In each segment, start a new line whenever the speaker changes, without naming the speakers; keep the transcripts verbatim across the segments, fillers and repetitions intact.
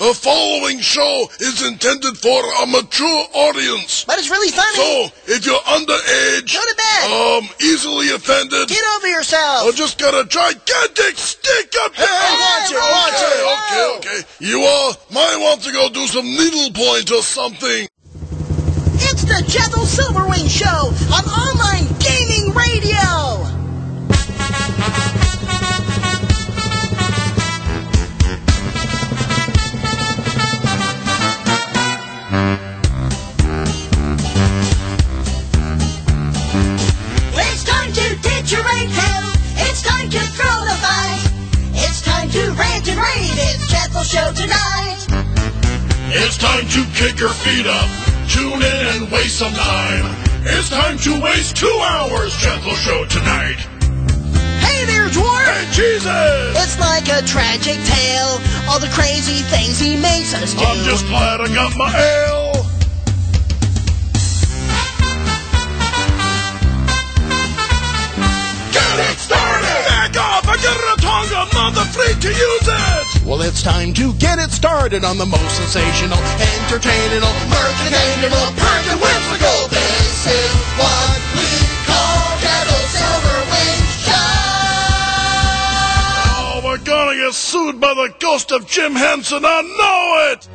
The following show is intended for a mature audience.
But it's really funny.
So, if you're underage,
go to bed.
Um, easily offended,
get over yourself,
or just got a gigantic stick up there.
Hey, watch it, watch
okay,
it.
Okay, okay, okay. You all might want to go do some needlepoint or something.
It's the Jethel Silverwing Show on online gaming radio. It's time to ditch your rain tail. It's time to throw the fight. It's time to rant and rave. It's Jethel Show tonight.
It's time to kick your feet up. Tune in and waste some time. It's time to waste two hours, Jethel Show tonight.
Hey there, Dwarf!
Hey, Jesus!
It's like a tragic tale, all the crazy things he makes us do.
I'm just glad I got my ale. Get it started! Back off! I got a Tonga, I'm not afraid to use it!
Well, it's time to get it started on the most sensational, entertaining,
mercantile, perk and whimsical. This is what we call Jethel Silverwing Show.
Oh, we're gonna get sued by the ghost of Jim Henson, I know it!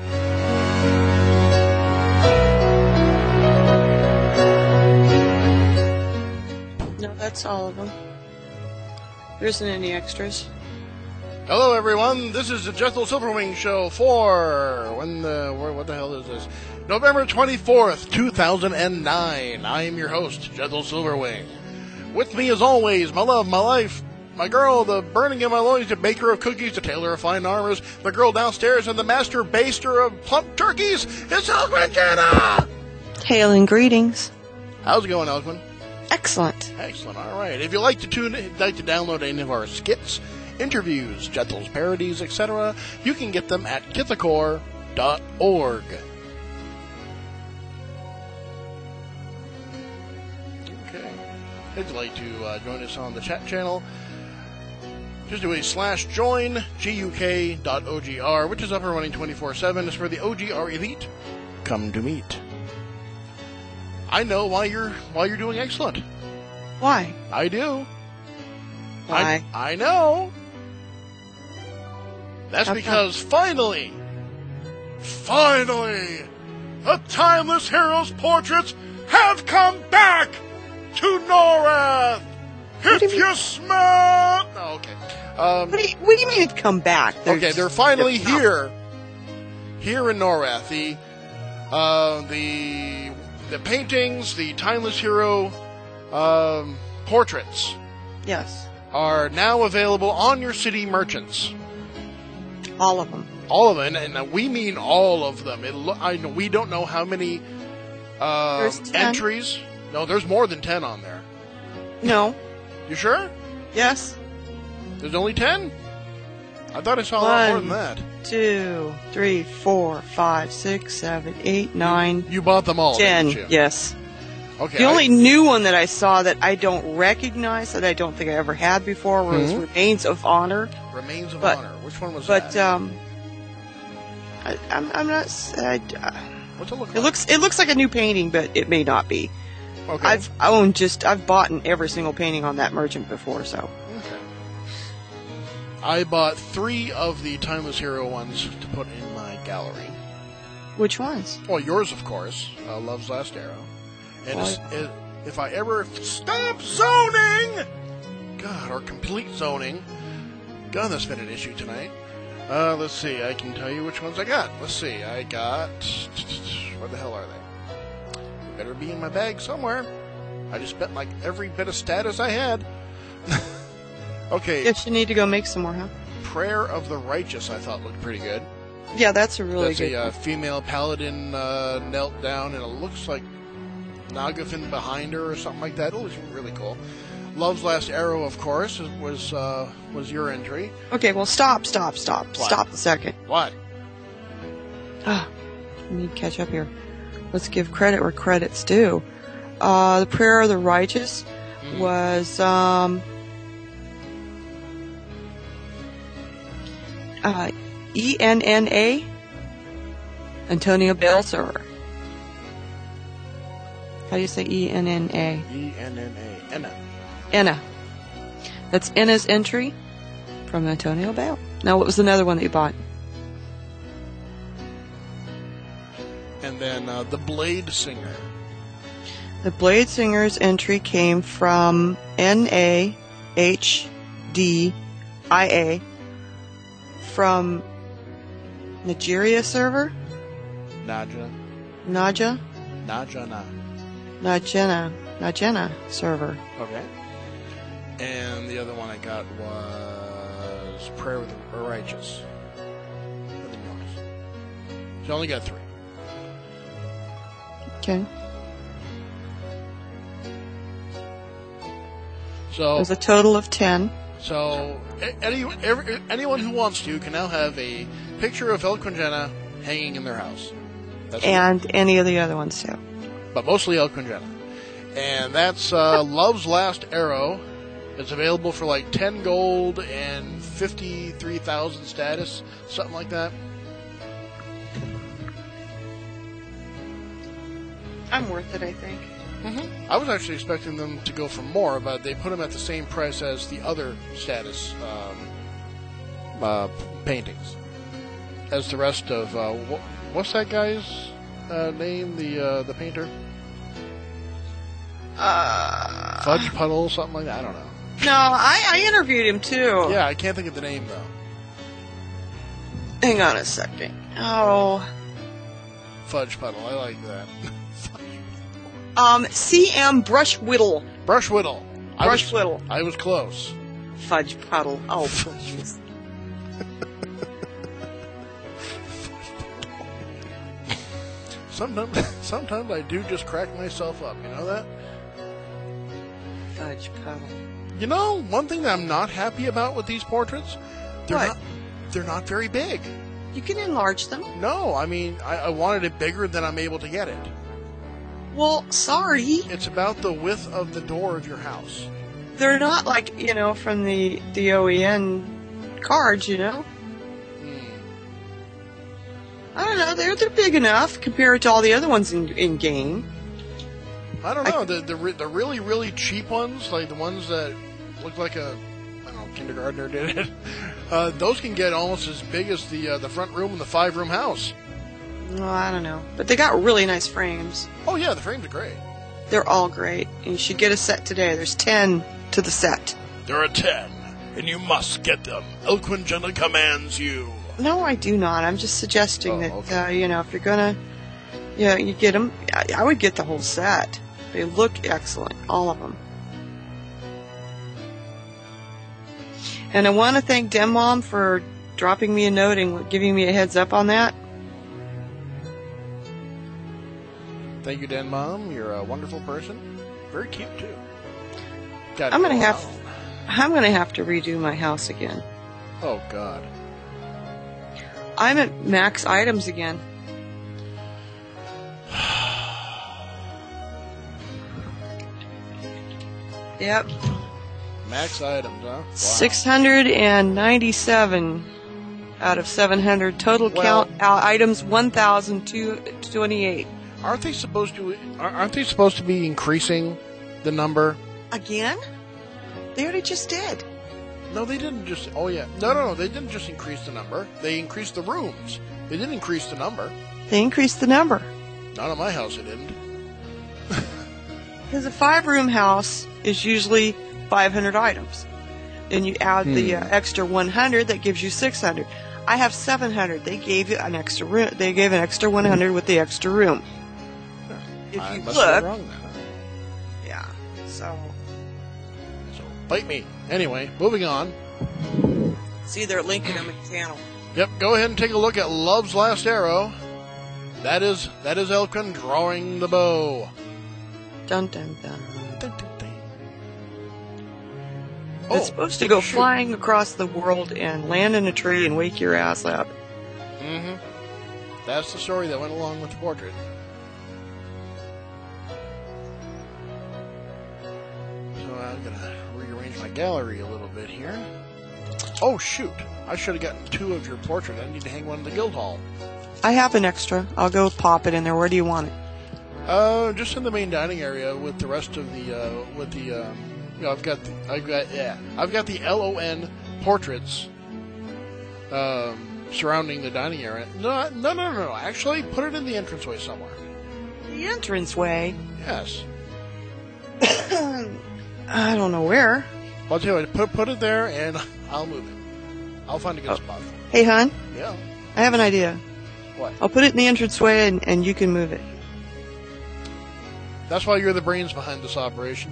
No, that's all of them. There isn't any extras.
Hello, everyone. This is the Jethel Silverwing Show for when the what the hell is this? November twenty-fourth, two thousand nine. I am your host, Jethel Silverwing. With me, as always, my love, my life, my girl, the burning in my loins, the baker of cookies, the tailor of fine armors, the girl downstairs, and the master baster of plump turkeys. It's Elgin Jenna.
Hail and greetings.
How's it going, Elgin?
Excellent.
Excellent. All right. If you'd like to tune, like to download any of our skits, interviews, Jethel's parodies, et cetera, you can get them at kithacore dot org. Okay. If you'd like to uh, join us on the chat channel, just do a slash join guk dot ogr, which is up and running twenty-four seven. It's where the O G R elite come to meet. I know why you're why you're doing excellent.
Why?
I do.
Why?
I, I know. That's
How
because come? finally, finally, the Timeless Heroes portraits have come back to Norath. If you, you smell... Oh, okay. Um,
what, do you, what do you mean come back?
They're okay, they're finally
they're
here. Here in Norath. The, uh, the, the paintings, the Timeless Hero um, portraits...
Yes.
...are now available on your city merchants.
All of them.
All of them, and we mean all of them. It lo- I know we don't know how many uh, entries. No, there's more than ten on there.
No.
You sure?
Yes.
There's only ten? I thought I saw a
One,
lot more than that.
Two, three, four, five, six, seven, eight, nine.
You bought them all,
ten.
didn't you?
Yes.
Okay.
The
I,
only new one that I saw that I don't recognize, that I don't think I ever had before, was mm-hmm. Remains of Honor.
Remains of
but,
Honor. Which one was
but,
that?
But um, I, I'm, I'm not. I, uh,
What's it look like?
It looks. It looks like a new painting, but it may not be.
Okay.
I've owned just. I've bought every single painting on that merchant before, so.
Okay. I bought three of the Timeless Hero ones to put in my gallery.
Which ones?
Well, yours, of course. Uh, Love's Last Arrow. And
well,
it's, it, if I ever stop zoning, God, or complete zoning, God, that's been an issue tonight. Uh, let's see. I can tell you which ones I got. Let's see. I got. Where the hell are they? They better be in my bag somewhere. I just spent like every bit of status I had. Okay.
Guess you need to go make some more, huh?
Prayer of the Righteous, I thought looked pretty good.
Yeah, that's a really
that's
good.
That's a uh, female paladin uh, knelt down, and it looks like Nagafin behind her or something like that. It looks really cool. Love's Last Arrow, of course, was uh, was your entry.
Okay, well, stop, stop, stop. What? Stop a second.
What?
Ah, I need to catch up here. Let's give credit where credit's due. Uh, the Prayer of the Righteous mm-hmm. was um, uh, E N N A Antonio Bale server. How do you say E N N A?
E N N A. Enna.
Enna. That's Enna's entry from Antonio Bale. Now, what was another one that you bought?
And then uh, the Blade Singer.
The Blade Singer's entry came from N A H D I A from Nigeria server?
Naja.
Naja?
Najana.
Najena. Najena server.
Okay. And the other one I got was Prayer of the Righteous. Nothing else. So I only got three.
Okay.
So
There's a total of ten.
So any, every, anyone who wants to can now have a picture of El Quinjena hanging in their house. That's
And any of the other ones, too.
but mostly El Quinjena. And that's uh, Love's Last Arrow. It's available for like ten gold and fifty-three thousand status, something like that.
I'm worth it, I think.
Mm-hmm. I was actually expecting them to go for more, but they put them at the same price as the other status um, uh, paintings. As the rest of uh, wh- what's that guy's uh, name? The uh, the painter,
Uh,
Fudge Puddle, something like that. I don't know.
no, I, I interviewed him, too.
Yeah, I can't think of the name though.
Hang on a second. Oh.
Fudge Puddle, I like that.
Um, C M Brushwhittle.
Brush Whittle. I was,
Brushwhittle.
I was close.
Fudge Puddle. Oh, please.
Sometimes, sometimes I do just crack myself up. You know that?
Fudge Puddle.
You know, one thing that I'm not happy about with these portraits, they're
What?
not they're not very big.
You can enlarge them.
No, I mean I, I wanted it bigger than I'm able to get it.
Well, sorry.
It's about the width of the door of your house.
They're not like, you know, from the, the O E N cards, you know?
Hmm.
I don't know. They're, they're big enough compared to all the other ones in, in game.
I don't
I-
know the the re- the really really cheap ones, like the ones that look like a I don't know kindergartner did it. Uh, those can get almost as big as the uh, the front room in the five room house.
No, I don't know. But they got really nice frames.
Oh yeah, the frames are great.
They're all great. And you should get a set today. There's ten to the set.
There are ten, and you must get them. El Quinjena commands you.
No, I do not. I'm just suggesting
Oh,
that,
okay.
uh, you know, if you're gonna, yeah, you get them. I, I would get the whole set. They look excellent, all of them. And I want to thank Den Mom for dropping me a note and giving me a heads up on that.
Thank you, Dan Mom. You're a wonderful person. Very cute too. Got it
I'm gonna
going
have,
on.
I'm gonna have to redo my house again.
Oh God.
I'm at max items again. Yep.
Max items, huh? Wow.
six hundred ninety-seven out of seven hundred. Total
Well-
count uh, items one thousand two hundred twenty-eight.
Aren't they supposed to? Aren't they supposed to be increasing the number?
Again? They already just did.
No, they didn't just. Oh yeah, no, no, no. They didn't just increase the number. They increased the rooms. They didn't increase the number.
They increased the number.
Not at my house. It didn't.
Because a five-room house is usually five hundred items. Then you add the uh, extra one hundred, that gives you six hundred. I have seven hundred. They gave you an extra room. They gave an extra one hundred with the extra room. If
I
you
must
look,
be wrong then.
yeah. So
So bite me. Anyway, moving on.
see, they're linking them in the channel.
Yep. Go ahead and take a look at Love's Last Arrow. That is that is Elkin drawing the bow.
Dun dun dun.
Dun, dun, dun.
It's
Oh,
supposed to go
shoot.
flying across the world and land in a tree and wake your ass up.
Mm-hmm. That's the story that went along with the portrait. So I'm gonna rearrange my gallery a little bit here. Oh shoot! I should have gotten two of your portrait. I need to hang one in the guild hall.
I have an extra. I'll go pop it in there. Where do you want it?
Uh, just in the main dining area with the rest of the, uh, with the, um, you know, I've got, the, I've got, yeah, I've got the L O N portraits, um, surrounding the dining area. No, no, no, no, no. Actually, put it in the entranceway somewhere.
The entranceway?
Yes.
I don't know where.
Well, I'll tell you what, put, put it there and I'll move it. I'll find a good
Oh.
spot for it.
Hey, hon,
Yeah.
I have an idea.
What?
I'll put it in the entranceway and, and you can move it.
That's why you're the brains behind this operation.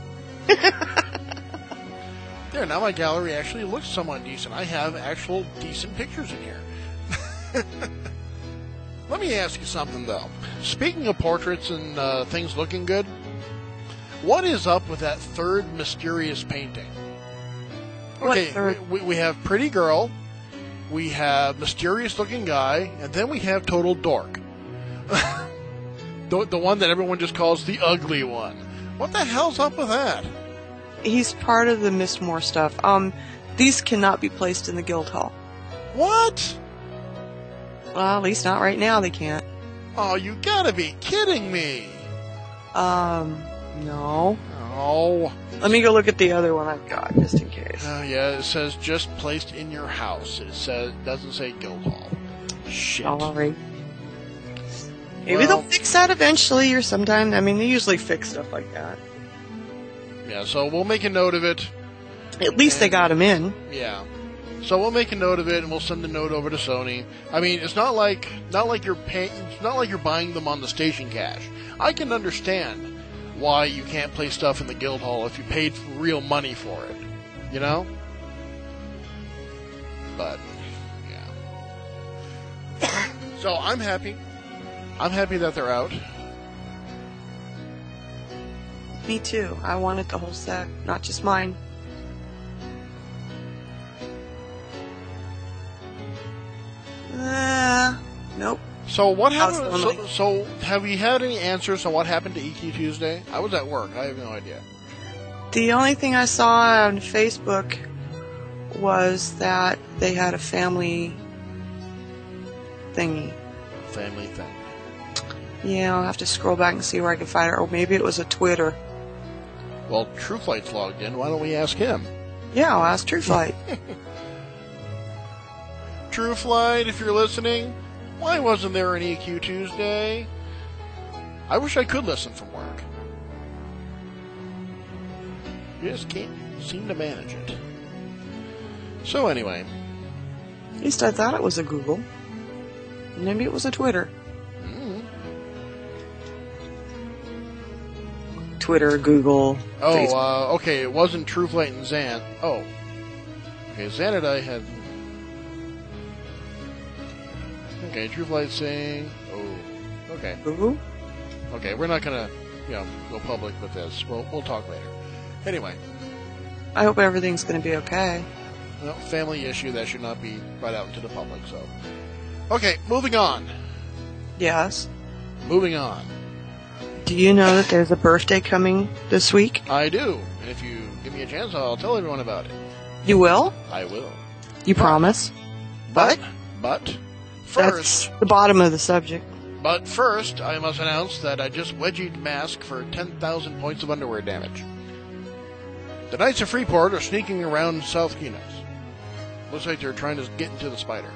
There, now my gallery actually looks somewhat decent. I have actual decent pictures in here. Let me ask you something, though. Speaking of portraits and uh, things looking good, what is up with that third mysterious painting?
What
Okay,
third?
we, we have Pretty Girl, we have Mysterious Looking Guy, and then we have Total Dork. the, the one that everyone just calls the ugly one. What the hell's up with that?
He's part of the Miss Moore stuff. Um, these cannot be placed in the guild hall.
What?
Well, at least not right now. They can't.
Oh, you gotta be kidding me.
Um, no.
Oh.
Let me go look at the other one I've got, just in case.
Oh, yeah, it says just placed in your house. It says doesn't say guild hall. Shit.
Sorry. Maybe
Well-
they'll fix that eventually, or sometime. I mean, they usually fix stuff like that.
Yeah, so we'll make a note of it.
At least they got them in.
Yeah. So we'll make a note of it, and we'll send the note over to Sony. I mean, it's not like not like you're paying. It's not like you're buying them on the station cash. I can understand why you can't play stuff in the guild hall if you paid real money for it. You know. But yeah. So I'm happy. I'm happy that they're out.
Me too. I wanted the whole set, not just mine. Uh, nope.
So what
How's
happened?
the
So,
only-
so have you had any answers on what happened to E Q Tuesday? I was at work. I have no idea.
The only thing I saw on Facebook was that they had a family thingy.
Family thing.
Yeah, I'll have to scroll back and see where I can find it. Or maybe it was a Twitter.
Well, TrueFlight's logged in. Why don't we ask him?
Yeah, I'll ask TrueFlight.
TrueFlight, if you're listening, why wasn't there an E Q Tuesday? I wish I could listen from work. You just can't seem to manage it. So anyway,
At least I thought it was a Google. Maybe it was a Twitter.
mm,
Twitter, Google.
oh,
Facebook.
uh, okay, it wasn't TrueFlight and Zan. Oh, okay, Xanadu had. Okay, TrueFlight saying. Oh, okay,
Google?
okay, we're not gonna, you know, go public with this. We'll we'll talk later. Anyway.
I hope everything's going to be okay.
No, family issue that should not be brought out into the public, so. Okay, moving on.
Yes.
Moving on.
Do you know that there's a birthday coming this week?
I do. And if you give me a chance, I'll tell everyone about it.
You will?
I will.
You promise?
But, but, first,
That's the bottom of the subject.
but first, I must announce that I just wedgied Mask for ten thousand points of underwear damage. The Knights of Freeport are sneaking around South Kinos. Looks like they're trying to get into the spider.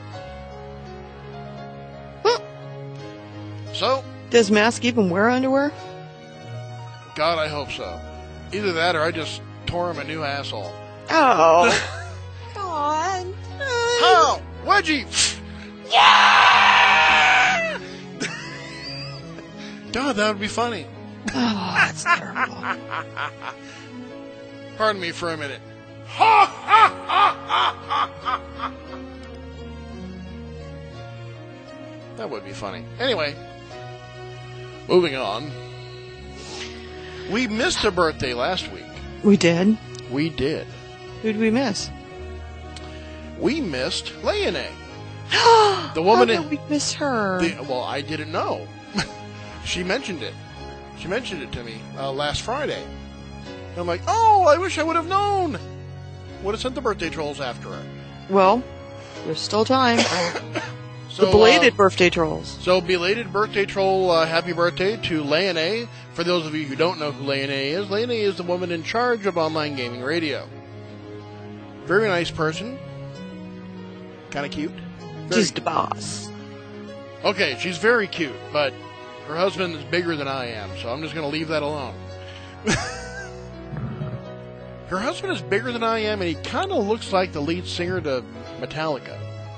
So,
Does Mask even wear underwear?
God, I hope so. Either that or I just tore him a new asshole.
Oh. God.
How? Wedgie! Yeah! God, that would be funny.
Oh, that's terrible.
Pardon me for a minute. That would be funny. Anyway, moving on. We missed a birthday last week.
We did?
We did.
Who'd we miss?
We missed Leone. The woman
How
in-
did we miss her?
The, well, I didn't know. She mentioned it. She mentioned it to me uh, last Friday. And I'm like, oh, I wish I would have known. Would have sent the birthday trolls after her.
Well, there's still time.
So
The
So,
belated
uh,
birthday trolls.
So, belated birthday troll, uh, happy birthday to Leonie. For those of you who don't know who Leonie is, Leonie is the woman in charge of online gaming radio. Very nice person. Kind of cute. Very
She's the boss.
Okay, she's very cute, but her husband is bigger than I am, so I'm just going to leave that alone. Her husband is bigger than I am, and he kind of looks like the lead singer to Metallica.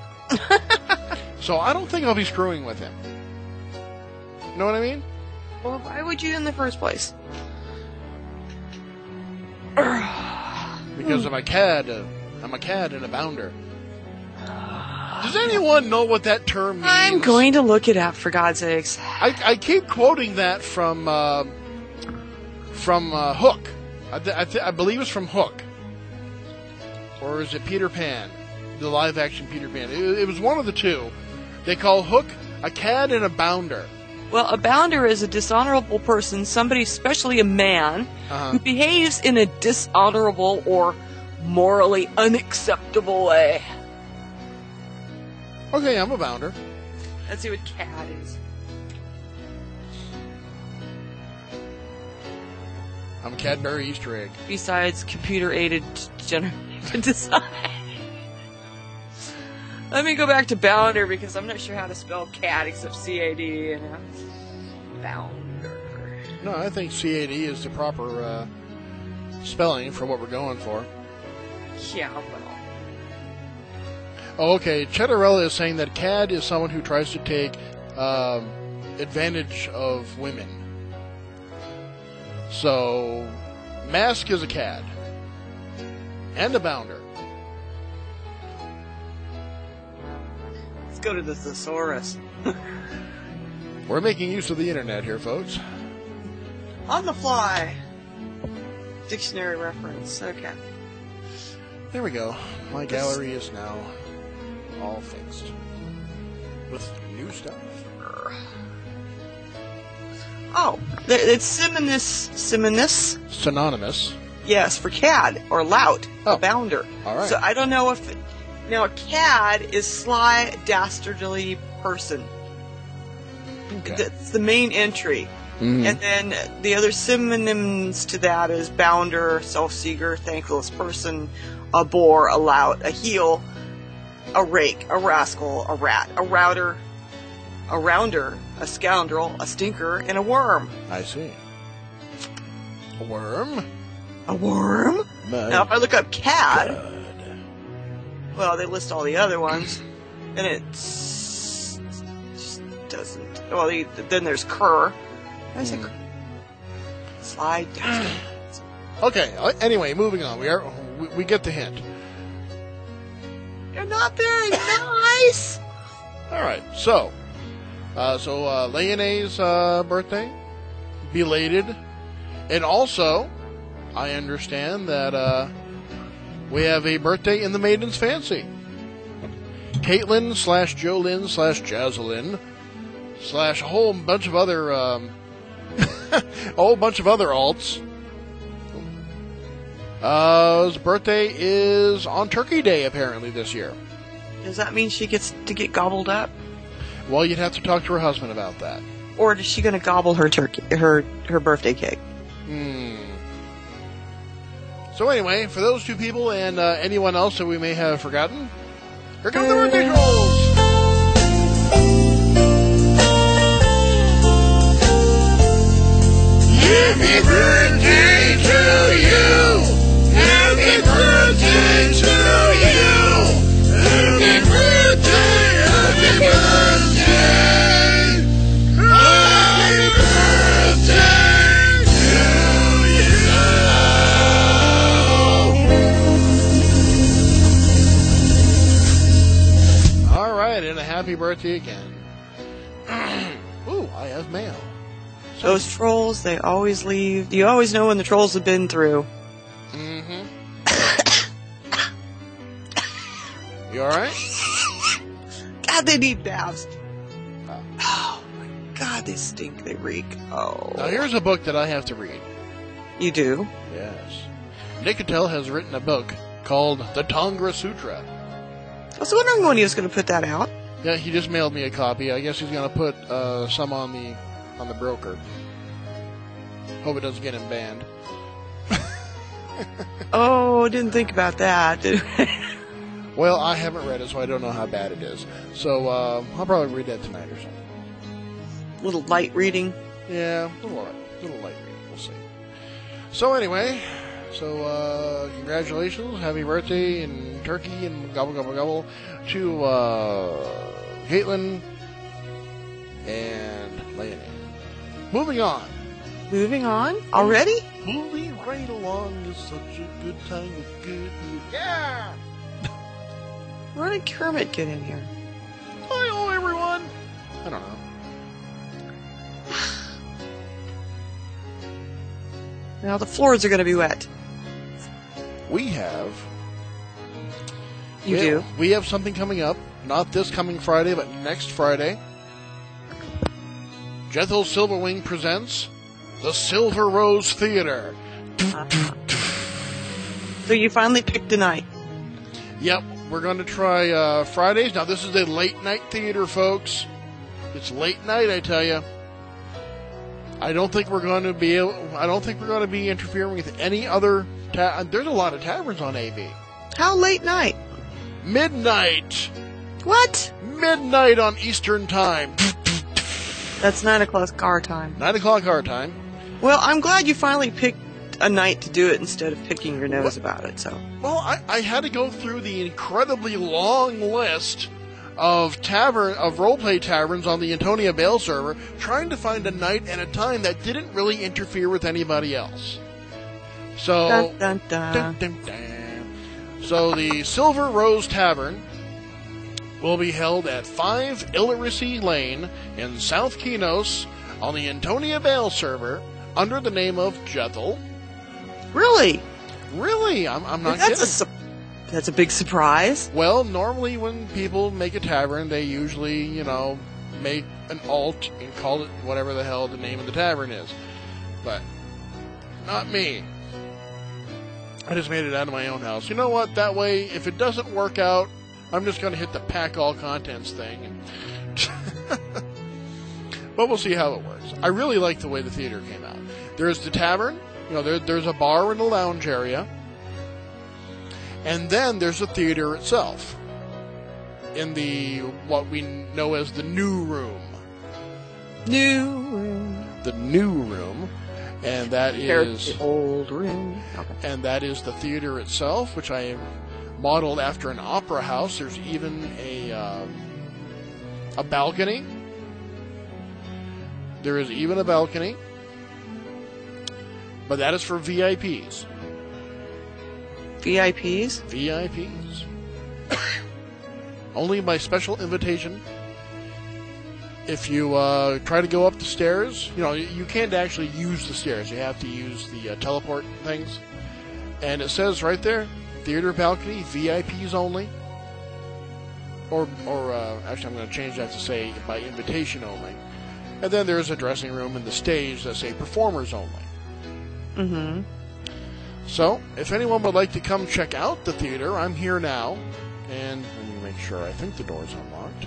So I don't think I'll be screwing with him. You know what I mean?
Well, why would you in the first place?
Because I'm a cad. Uh, I'm a cad and a bounder. Does anyone know what that term means?
I'm going to look it up, for God's sakes.
I, I keep quoting that from uh, from uh, Hook. I, th- I, th- I believe it's from Hook. Or is it Peter Pan? The live-action Peter Pan. It, it was one of the two. They call Hook a cad and a bounder.
Well, a bounder is a dishonorable person, somebody, especially a man,
Uh-huh.
who behaves in a dishonorable or morally unacceptable way.
Okay, I'm a bounder.
Let's see what cad is.
I'm a Cadbury Easter egg.
Besides computer-aided generated design. Let me go back to bounder, because I'm not sure how to spell cad except C A D, you know. Bounder.
No, I think C A D is the proper uh, spelling for what we're going for.
Yeah, well.
Oh, okay. Cheddarella is saying that cad is someone who tries to take um, advantage of women. So, Mask is a cad. And a bounder.
Let's go to the thesaurus.
We're making use of the internet here, folks.
On the fly. Dictionary reference. Okay.
There we go. My gallery is now all fixed. With new stuff.
Oh, th- it's Simonus. Simonus?
Synonymous.
Yes, for cad or lout,
Oh.
a bounder.
All right.
So I don't know if it, now a cad is sly, dastardly person.
Okay.
That's the main entry,
Mhm.
and then the other synonyms to that is bounder, self-seeker, thankless person, a bore, a lout, a heel, a rake, a rascal, a rat, a router, a rounder, a scoundrel, a stinker, and a worm.
I see. A worm?
A worm?
My
Now, if I look up cad,
God.
well, they list all the other ones, and it's just doesn't. Well, the, then there's cur. I say
Hmm.
cur. Slide down.
Okay, uh, anyway, moving on. We are we, we get the hint.
You're not very nice.
All right, so uh, so uh, Leonie's uh, birthday, belated, and also I understand that uh, we have a birthday in the Maiden's Fancy. Caitlin slash Jolyn slash Jazlyn slash a whole bunch of other um, a whole bunch of other alts. Uh, his birthday is on Turkey Day apparently this year.
Does that mean she gets to get gobbled up,
Well, you'd have to talk to her husband about that.
or is she going to gobble her turkey, her her birthday cake?
Hmm. So anyway, for those two people and uh, anyone else that we may have forgotten, here come the birthday trolls!
Happy birthday to you! Happy birthday to you! Happy birthday! Happy birthday! Happy birthday to you!
All right, and a happy birthday again. Ooh, I have mail.
Those trolls, they always leave. You always know when the trolls have been through.
Mm-hmm. You all right?
God, they need baths. Oh my God, they stink. They reek. Oh.
Now here's a book that I have to read.
You do?
Yes. Nicotel has written a book called The Tangra Sutra.
I was wondering when he was going to put that out.
Yeah, he just mailed me a copy. I guess he's gonna put uh, some on the on the broker. Hope it doesn't get him banned.
Oh, didn't think about that. Did
Well, I haven't read it, so I don't know how bad it is. So uh, I'll probably read that tonight or something.
Little light reading.
Yeah, a little, little light reading. We'll see. So anyway, so uh, congratulations, happy birthday, and turkey, and gobble gobble gobble to uh, Caitlin and Leonie. Moving on.
Moving on already.
Moving right along is such a good time with good news. Yeah.
Where did Kermit get in here?
Hello, everyone. I don't know.
Now the floors are going to be wet.
We have.
You
we,
do.
We have something coming up. Not this coming Friday, but next Friday. Jethel Silverwing presents the Silver Rose Theater.
Uh-huh. So you finally picked a night.
Yep, we're going to try uh, Fridays. Now, this is a late night theater, folks. It's late night, I tell you. I don't think we're going to be able, I don't think we're going to be interfering with any other. Ta- There's a lot of taverns on A V.
How late night?
Midnight.
What?
Midnight on Eastern Time.
That's nine o'clock our time.
Nine o'clock our time.
Well, I'm glad you finally picked a night to do it instead of picking your nose about it. So.
Well, I, I had to go through the incredibly long list of tavern of roleplay taverns on the Antonia Bale server, trying to find a night and a time that didn't really interfere with anybody else. So,
Dun, dun, dun.
Dun, dun, dun. So the Silver Rose Tavern will be held at five Illiracy Lane in South Kenos on the Antonia Bale server under the name of Jethel.
Really?
Really? I'm, I'm not
that's
kidding.
A su- that's a big surprise.
Well, normally when people make a tavern, they usually, you know, make an alt and call it whatever the hell the name of the tavern is. But not me. I just made it out of my own house. You know what? That way, if it doesn't work out, I'm just going to hit the pack all contents thing. But we'll see how it works. I really like the way the theater came out. There's the tavern. You know, there, there's a bar and a lounge area. And then there's the theater itself. In the, what we know as the new room.
New room.
The new room. And that
There's
is...
the old room. Okay.
And that is the theater itself, which I modeled after an opera house. There's even a, um, a balcony. There is even a balcony. But that is for V I Ps.
V I Ps?
V I Ps. Only by special invitation. If you uh, try to go up the stairs, you know, you can't actually use the stairs. You have to use the uh, teleport things. And it says right there, theater balcony, V I Ps only. Or, or uh, actually, I'm going to change that to say by invitation only. And then there's a dressing room and the stage that say performers only.
Mm-hmm.
So, if anyone would like to come check out the theater, I'm here now. And let me make sure, I think the door's unlocked.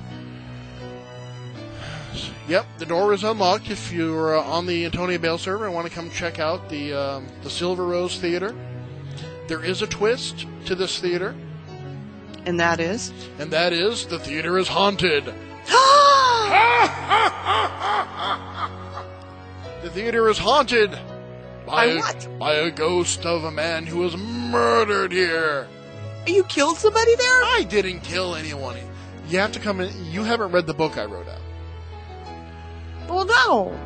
Yep, the door is unlocked if you're uh, on the Antonia Bale server and want to come check out the, uh, the Silver Rose Theater. There is a twist to this theater.
And that is?
And that is, the theater is haunted. The theater is haunted. By,
By what?
By a ghost of a man who was murdered here.
You killed somebody there?
I didn't kill anyone. You have to come in. You haven't read the book I wrote out.
Well, no.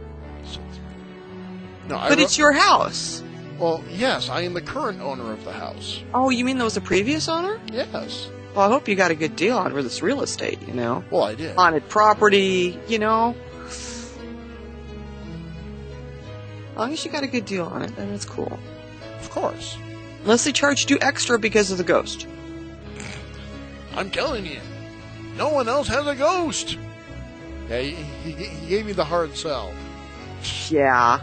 No, I
But
wrote,
it's your house.
Well, yes, I am the current owner of the house.
Oh, you mean there was a previous owner?
Yes.
Well, I hope you got a good deal on this real estate, you know?
Well, I did.
Haunted property, you know? As long as you got a good deal on it, then it's cool.
Of course.
Unless they charged you extra because of the ghost.
I'm telling you, no one else has a ghost. Yeah, he, he, he gave me the hard sell.
Yeah.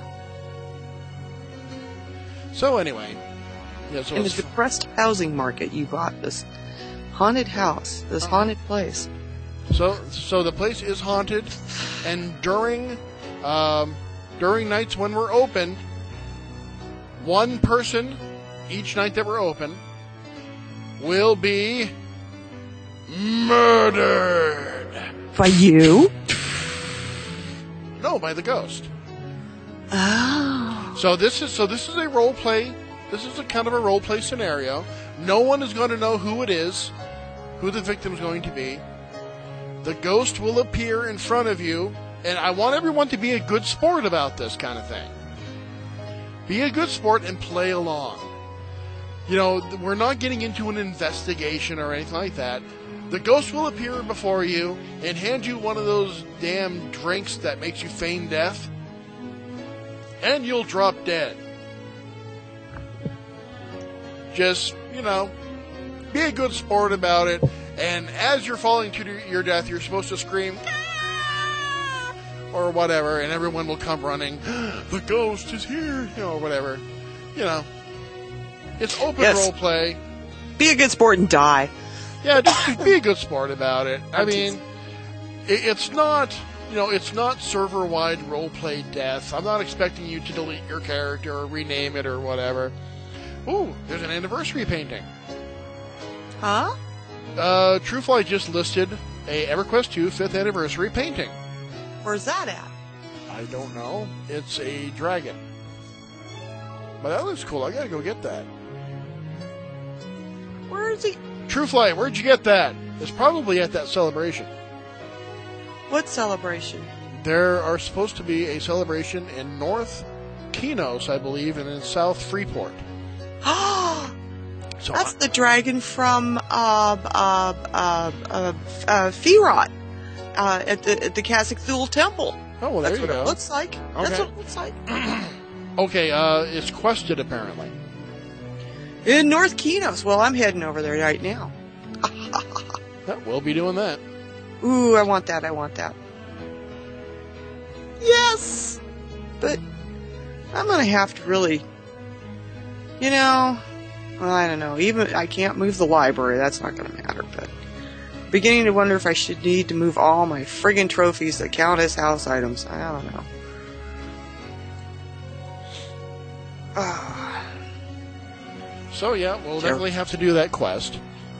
So anyway, yeah. So
In a
it's,
depressed housing market, you bought this haunted house, this haunted place.
So, so the place is haunted, and during, um, during nights when we're open, one person each night that we're open will be murdered.
By you?
No, by the ghost.
Oh.
So this is so this is a role play. This is a kind of a role play scenario. No one is going to know who it is, who the victim is going to be. The ghost will appear in front of you, and I want everyone to be a good sport about this kind of thing. Be a good sport and play along. You know, we're not getting into an investigation or anything like that. The ghost will appear before you and hand you one of those damn drinks that makes you feign death, and you'll drop dead. Just, you know, be a good sport about it, and as you're falling to your death, you're supposed to scream, "Ah!" or whatever, and everyone will come running, "The ghost is here," you know, or whatever. You know, it's open
Yes.
role play.
Be a good sport and die.
Yeah, just be a good sport about it. I mean, it, it's not, you know, it's not server-wide role-play death. I'm not expecting you to delete your character or rename it or whatever. Ooh, there's an anniversary painting.
Huh?
Uh, TrueFly just listed a EverQuest two fifth anniversary painting.
Where's that at?
I don't know. It's a dragon. But that looks cool. I gotta go get that.
Where is he?
TrueFly, where'd you get that? It's probably at that celebration.
What celebration?
There are supposed to be a celebration in North Kenos, I believe, and in South Freeport. So
That's the dragon from uh, uh, uh, uh, uh, Firot uh, at the at the Kazakh Thule Temple.
Oh, well, there
That's
you
what
go.
it looks like. That's
Okay.
what it looks like.
Okay, uh, it's quested apparently.
In North Kenos. Well, I'm heading over there right now.
Yeah, we'll be doing that.
Ooh, I want that. I want that. Yes! But I'm going to have to really, you know, well, I don't know. Even I can't move the library. That's not going to matter. But beginning to wonder if I should need to move all my friggin' trophies that count as house items. I don't know. Ah.
So yeah, we'll
Sure.
definitely have to do that quest.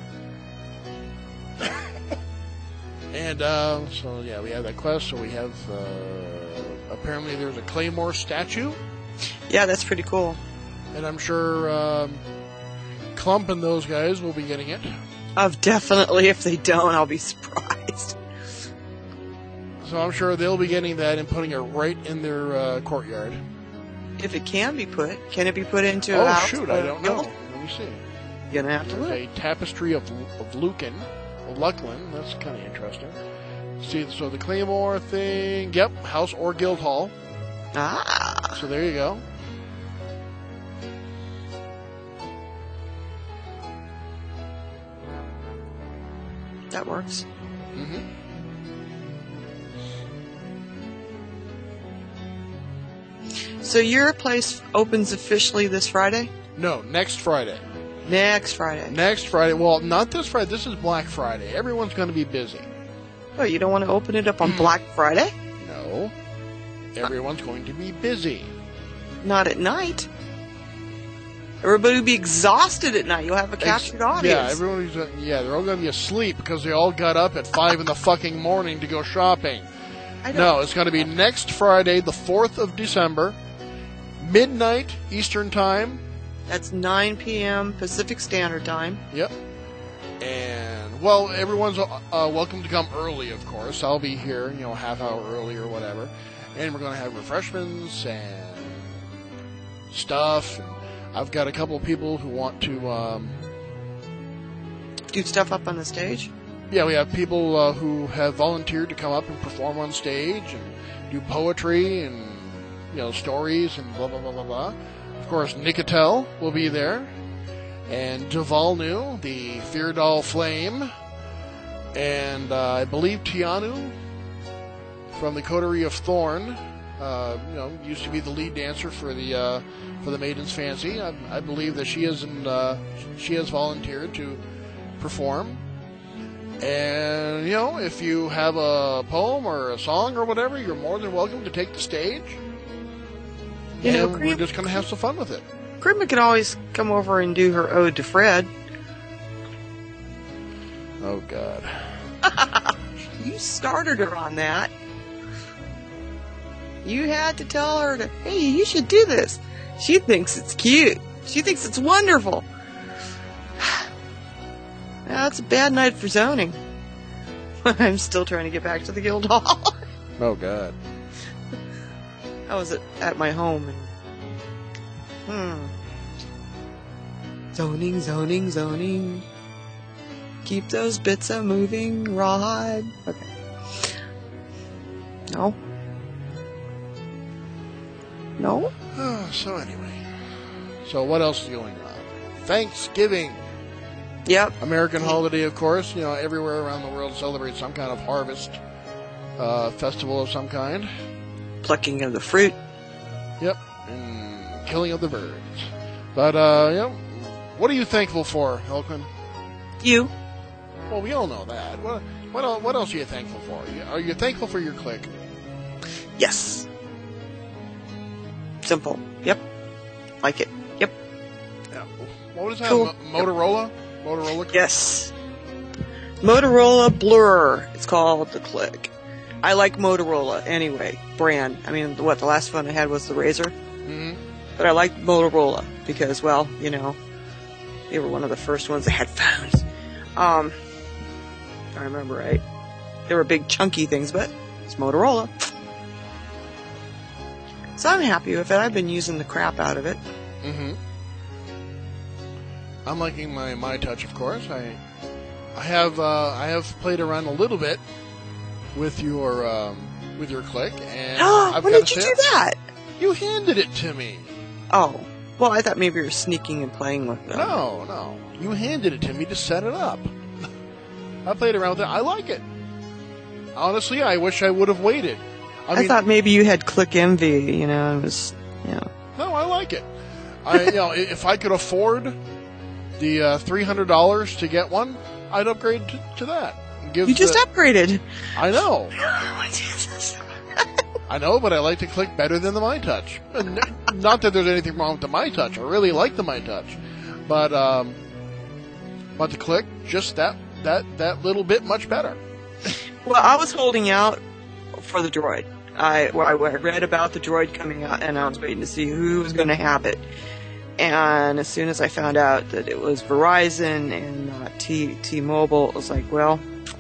And uh, so yeah, we have that quest. So we have uh, apparently there's a Claymore statue,
Yeah, that's pretty cool.
and I'm sure um, Clump and those guys will be getting it.
Of definitely, if they don't, I'll be surprised.
So I'm sure they'll be getting that and putting it right in their uh, courtyard.
If it can be put, can it be put into
Oh
a house?
shoot,
or
I
a
don't know.
guild?
Let me see.
You're gonna have to
There's
look.
a tapestry of of Lucan, Lucklin. That's kind of interesting. See, so the Claymore thing. Yep, house or guild hall.
Ah,
So there you go.
that works.
hmm
So your place opens officially this Friday?
No, next Friday.
Next Friday.
Next Friday. Well, not this Friday. This is Black Friday. Everyone's going to be busy.
Oh, you don't want to open it up on Black Friday?
No. Everyone's going to be busy.
Not at night. Everybody will be exhausted at night. You'll have a captured
Yeah,
audience.
everyone's uh, yeah, they're all going to be asleep because they all got up at five in the fucking morning to go shopping.
I don't.
No, it's going to be next Friday, the fourth of December, midnight Eastern Time.
That's nine p.m. Pacific Standard Time.
Yep. And, well, everyone's uh, uh, welcome to come early, of course. I'll be here, you know, a half hour early or whatever. And we're going to have refreshments and stuff. And I've got a couple of people who want to, um,
Do stuff up on the stage.
yeah, we have people uh, who have volunteered to come up and perform on stage and do poetry and, you know, stories and blah, blah, blah, blah, blah. Of course, Nicotel will be there. And Duvalnu, the Feardal Flame, and uh, I believe Tianu from the Coterie of Thorn, uh, you know, used to be the lead dancer for the uh, for the Maiden's Fancy. I, I believe that she is in, uh, she has volunteered to perform, And, you know, if you have a poem or a song or whatever, you're more than welcome to take the stage.
You know,
and we're just going to have some fun with it.
Krima can always come over and do her ode to Fred.
Oh, God.
You started her on that. You had to tell her to, hey, you should do this. She thinks it's cute. She thinks it's wonderful. Now, it's a bad night for zoning. I'm still trying to get back to the guild hall.
Oh, God.
I was at, at my home and... Hmm. Zoning, zoning, zoning. Keep those bits a moving, rawhide. Okay. No? No?
Oh, so anyway. So what else is going on? Thanksgiving.
Yep.
American holiday, of course. You know, everywhere around the world celebrates some kind of harvest uh, festival of some kind.
Plucking of the fruit.
Yep. And killing of the birds. But, uh, you know, what are you thankful for, Elkin?
You.
Well, we all know that. What, what, el- what else are you thankful for? Are you thankful for your clique?
Yes. Simple. Yep. Like it. Yep.
Yeah. What was that?
Cool.
Mo- Motorola? Motorola clique?
Yes. Motorola Blur. It's called the Click. I like Motorola anyway. Brand. I mean, what, the last one I had was the Razor?
Mm-hmm.
But I liked Motorola because, well, you know, they were one of the first ones that had phones. Um, if I remember right. They were big chunky things, but it's Motorola. So I'm happy with it. I've been using the crap out of it.
Mm-hmm. I'm liking my My Touch, of course. I I have uh, I have played around a little bit with your um, with your click, and I've
when
got
did
to
you
say,
do that?
You handed it to me.
Oh, well, I thought maybe you were sneaking and playing with them.
No, no, you handed it to me to set it up. I played around with it. I like it. Honestly, I wish I would have waited. I,
I
mean,
thought maybe you had Click Envy. You know, it was, you know.
No, I like it. I, you know, if I could afford the uh, three hundred dollars to get one, I'd upgrade to, to that. Give
You just
the,
upgraded.
I know. I know, but I like to click better than the My Touch. And not that there's anything wrong with the My Touch. I really like the My Touch, but um, but the click just that that that little bit much better.
Well, I was holding out for the Droid. I, well, I read about the Droid coming out, and I was waiting to see who was going to have it. And as soon as I found out that it was Verizon and not T T-Mobile, it was like, well,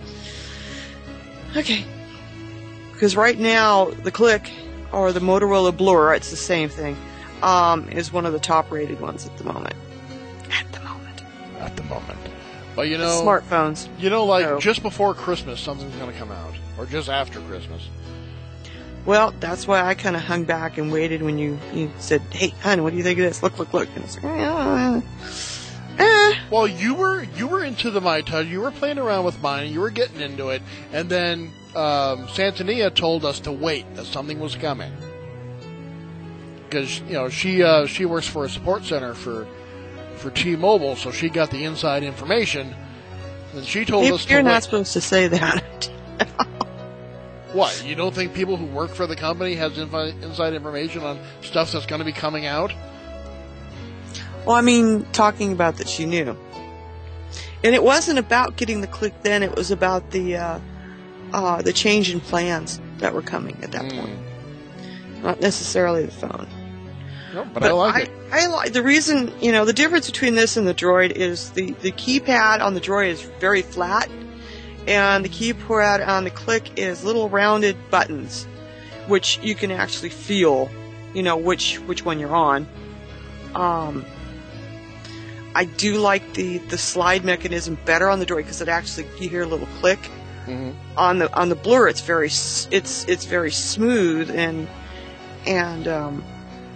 okay. Because right now, the Click, or the Motorola Blur, it's the same thing, um, is one of the top-rated ones at the moment. At the moment.
At the moment. But you know,
smartphones.
You know, like
So.
just before Christmas, something's going to come out, or just after Christmas.
Well, that's why I kind of hung back and waited when you, you said, hey, hon, what do you think of this? Look, look, look. And I was like, eh, eh.
Well, you were you were into the My Touch. You were playing around with mine. You were getting into it, and then um, Santonia told us to wait, that something was coming. Because you know she uh, she works for a support center for for T-Mobile, so she got the inside information. And she told
Maybe
us to
you're
wait.
not supposed to say that.
What? You don't think people who work for the company has infi- inside information on stuff that's going to be coming out?
Well, I mean, talking about that she knew. And it wasn't about getting the Click then, it was about the uh, uh, the change in plans that were coming at that
Mm.
point. Not necessarily the phone.
No, but, I like
I,
it.
I like the reason, you know, the difference between this and the Droid is the, the keypad on the Droid is very flat, and the keypad on the Click is little rounded buttons, which you can actually feel, you know, which which one you're on. Um, I do like the, the slide mechanism better on the Droid because it actually you hear a little click.
Mm-hmm.
On the on the Blur, it's very s- it's it's very smooth and and um,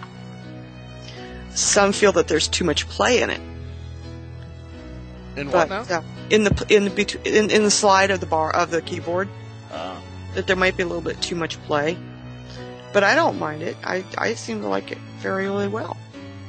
some feel that there's too much play in it.
In what
But
now?
uh, in the in the betw- in, in the slide of the bar of the keyboard,
Uh,
that there might be a little bit too much play. But I don't mind it. I I seem to like it very really well.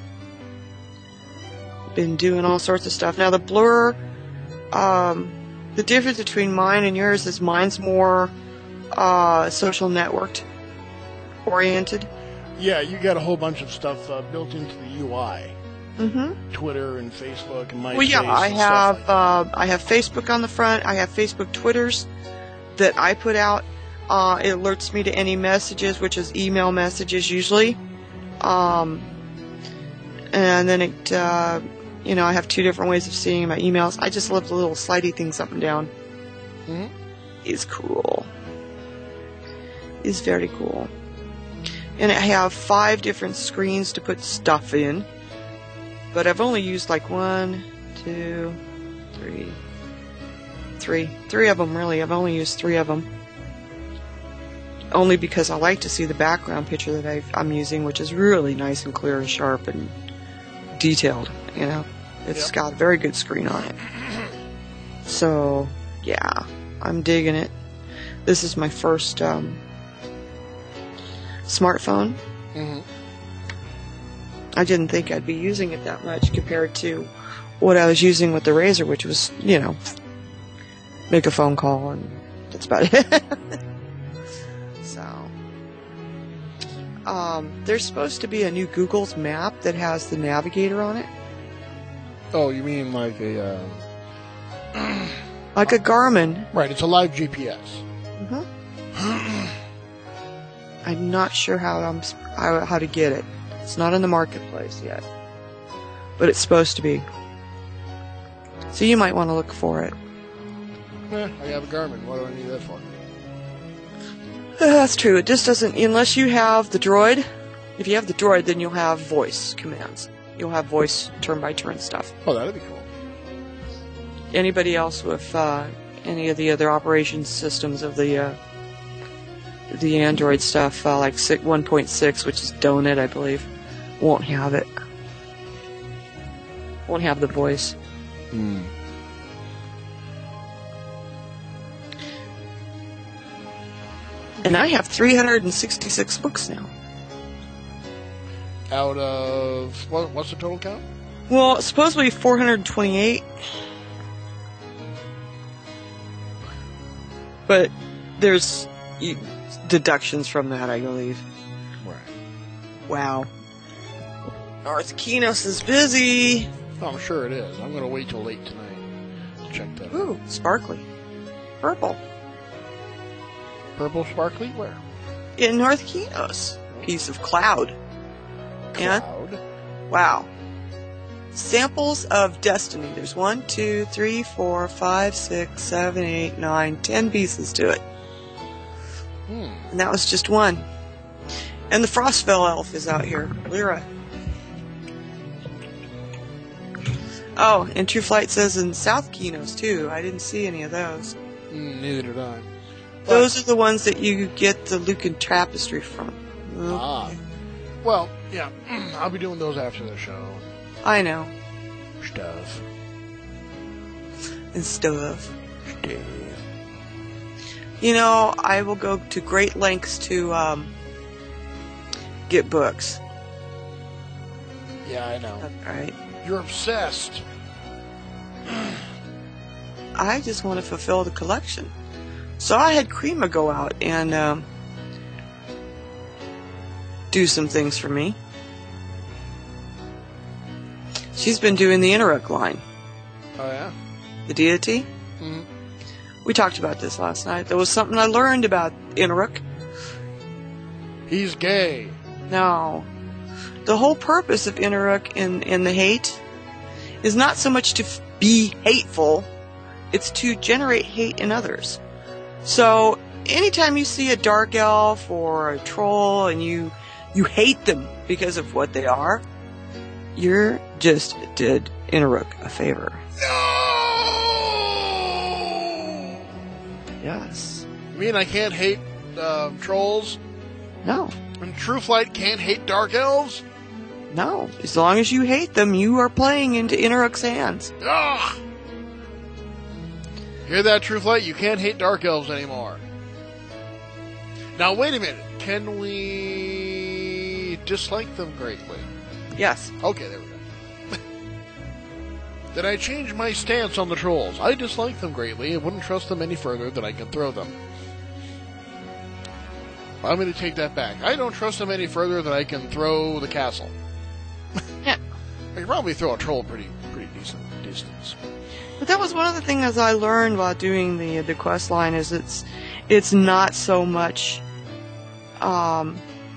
Been doing all sorts of stuff now. The Blur, um, The difference between mine and yours is mine's more uh, social networked oriented.
Yeah, you got a whole bunch of stuff uh, built into the U I.
Mm-hmm.
Twitter and Facebook and MySpace.
Well, yeah, I
and
have
stuff like
uh, I have Facebook on the front. I have Facebook Twitters that I put out. Uh, it alerts me to any messages, which is email messages usually. Um, and then it, uh, you know, I have two different ways of seeing my emails. I just love the little slidey things up and down.
Mm-hmm.
It's cool. It's very cool. And I have five different screens to put stuff in. But I've only used like one, two, three, three, three of them really. I've only used three of them. Only because I like to see the background picture that I've, I'm using, which is really nice and clear and sharp and detailed. You know, it's
Yep.
got a very good screen on it. So, yeah, I'm digging it. This is my first um, smartphone.
Mm-hmm.
I didn't think I'd be using it that much compared to what I was using with the Razor, which was, you know, make a phone call and that's about it. So, um, there's supposed to be a new Google's map that has the navigator on it.
Oh, you mean like a... Uh...
Like a Garmin.
Right, it's a live G P S.
Mm-hmm. I'm not sure how I'm how, how to get it. It's not in the marketplace yet, but it's supposed to be. So you might want to look for it.
Eh, I have a Garmin. What do I need that for?
That's true. It just doesn't, unless you have the Droid. If you have the Droid, then you'll have voice commands. You'll have voice turn-by-turn stuff.
Oh, that'd be cool.
Anybody else with uh, any of the other operation systems of the uh, the Android stuff, uh, like one point six, which is Donut, I believe, won't have it. Won't have the voice.
Hmm.
And I have three hundred sixty-six books now.
Out of... What, what's the total count?
Well, it's supposedly four hundred twenty-eight. But there's you, deductions from that, I believe.
Right.
Wow. North Kenos is busy.
Oh, I'm sure it is. I'm going to wait till late tonight to check that out.
Ooh, sparkly. Purple.
Purple sparkly? Where?
In North Kenos. Piece of cloud. And,
Cloud.
wow. Samples of Destiny. There's one, two, three, four, five, six, seven, eight, nine, ten pieces to it.
Hmm.
And that was just one. And the Frostfell elf is out here. Lyra. Oh, and True Flight says in South Kenos, too. I didn't see any of those.
Mm, neither did I.
Those are the ones that you get the Lucan Tapestry from.
Ah. Well, yeah. I'll be doing those after the show.
I know.
Stuff.
And stuff.
Stuff.
You know, I will go to great lengths to um, get books.
Yeah, I know.
That's right.
You're obsessed.
I just want to fulfill the collection. So I had Krima go out and um, do some things for me. She's been doing the Interrupt line.
Oh, yeah?
The deity.
Mm-hmm.
We talked about this last night. There was something I learned about Interrupt.
He's gay.
No. The whole purpose of Interrupt in, in the hate is not so much to f- be hateful, it's to generate hate in others. So, anytime you see a dark elf or a troll and you you hate them because of what they are, you're just did Interrupt a favor.
No!
Yes.
You mean I can't hate uh, trolls?
No.
And True Flight can't hate dark elves?
No. As long as you hate them, you are playing into Interruct's hands.
Ugh! Hear that, True Flight? You can't hate dark elves anymore. Now, wait a minute. Can we dislike them greatly?
Yes.
Okay, there we go. then I change my stance on the trolls. I dislike them greatly and wouldn't trust them any further than I can throw them. I'm going to take that back. I don't trust them any further than I can throw the castle.
Yeah.
I can probably throw a troll pretty pretty decent distance.
But that was one of the things I learned while doing the the quest line is it's it's not so much, um,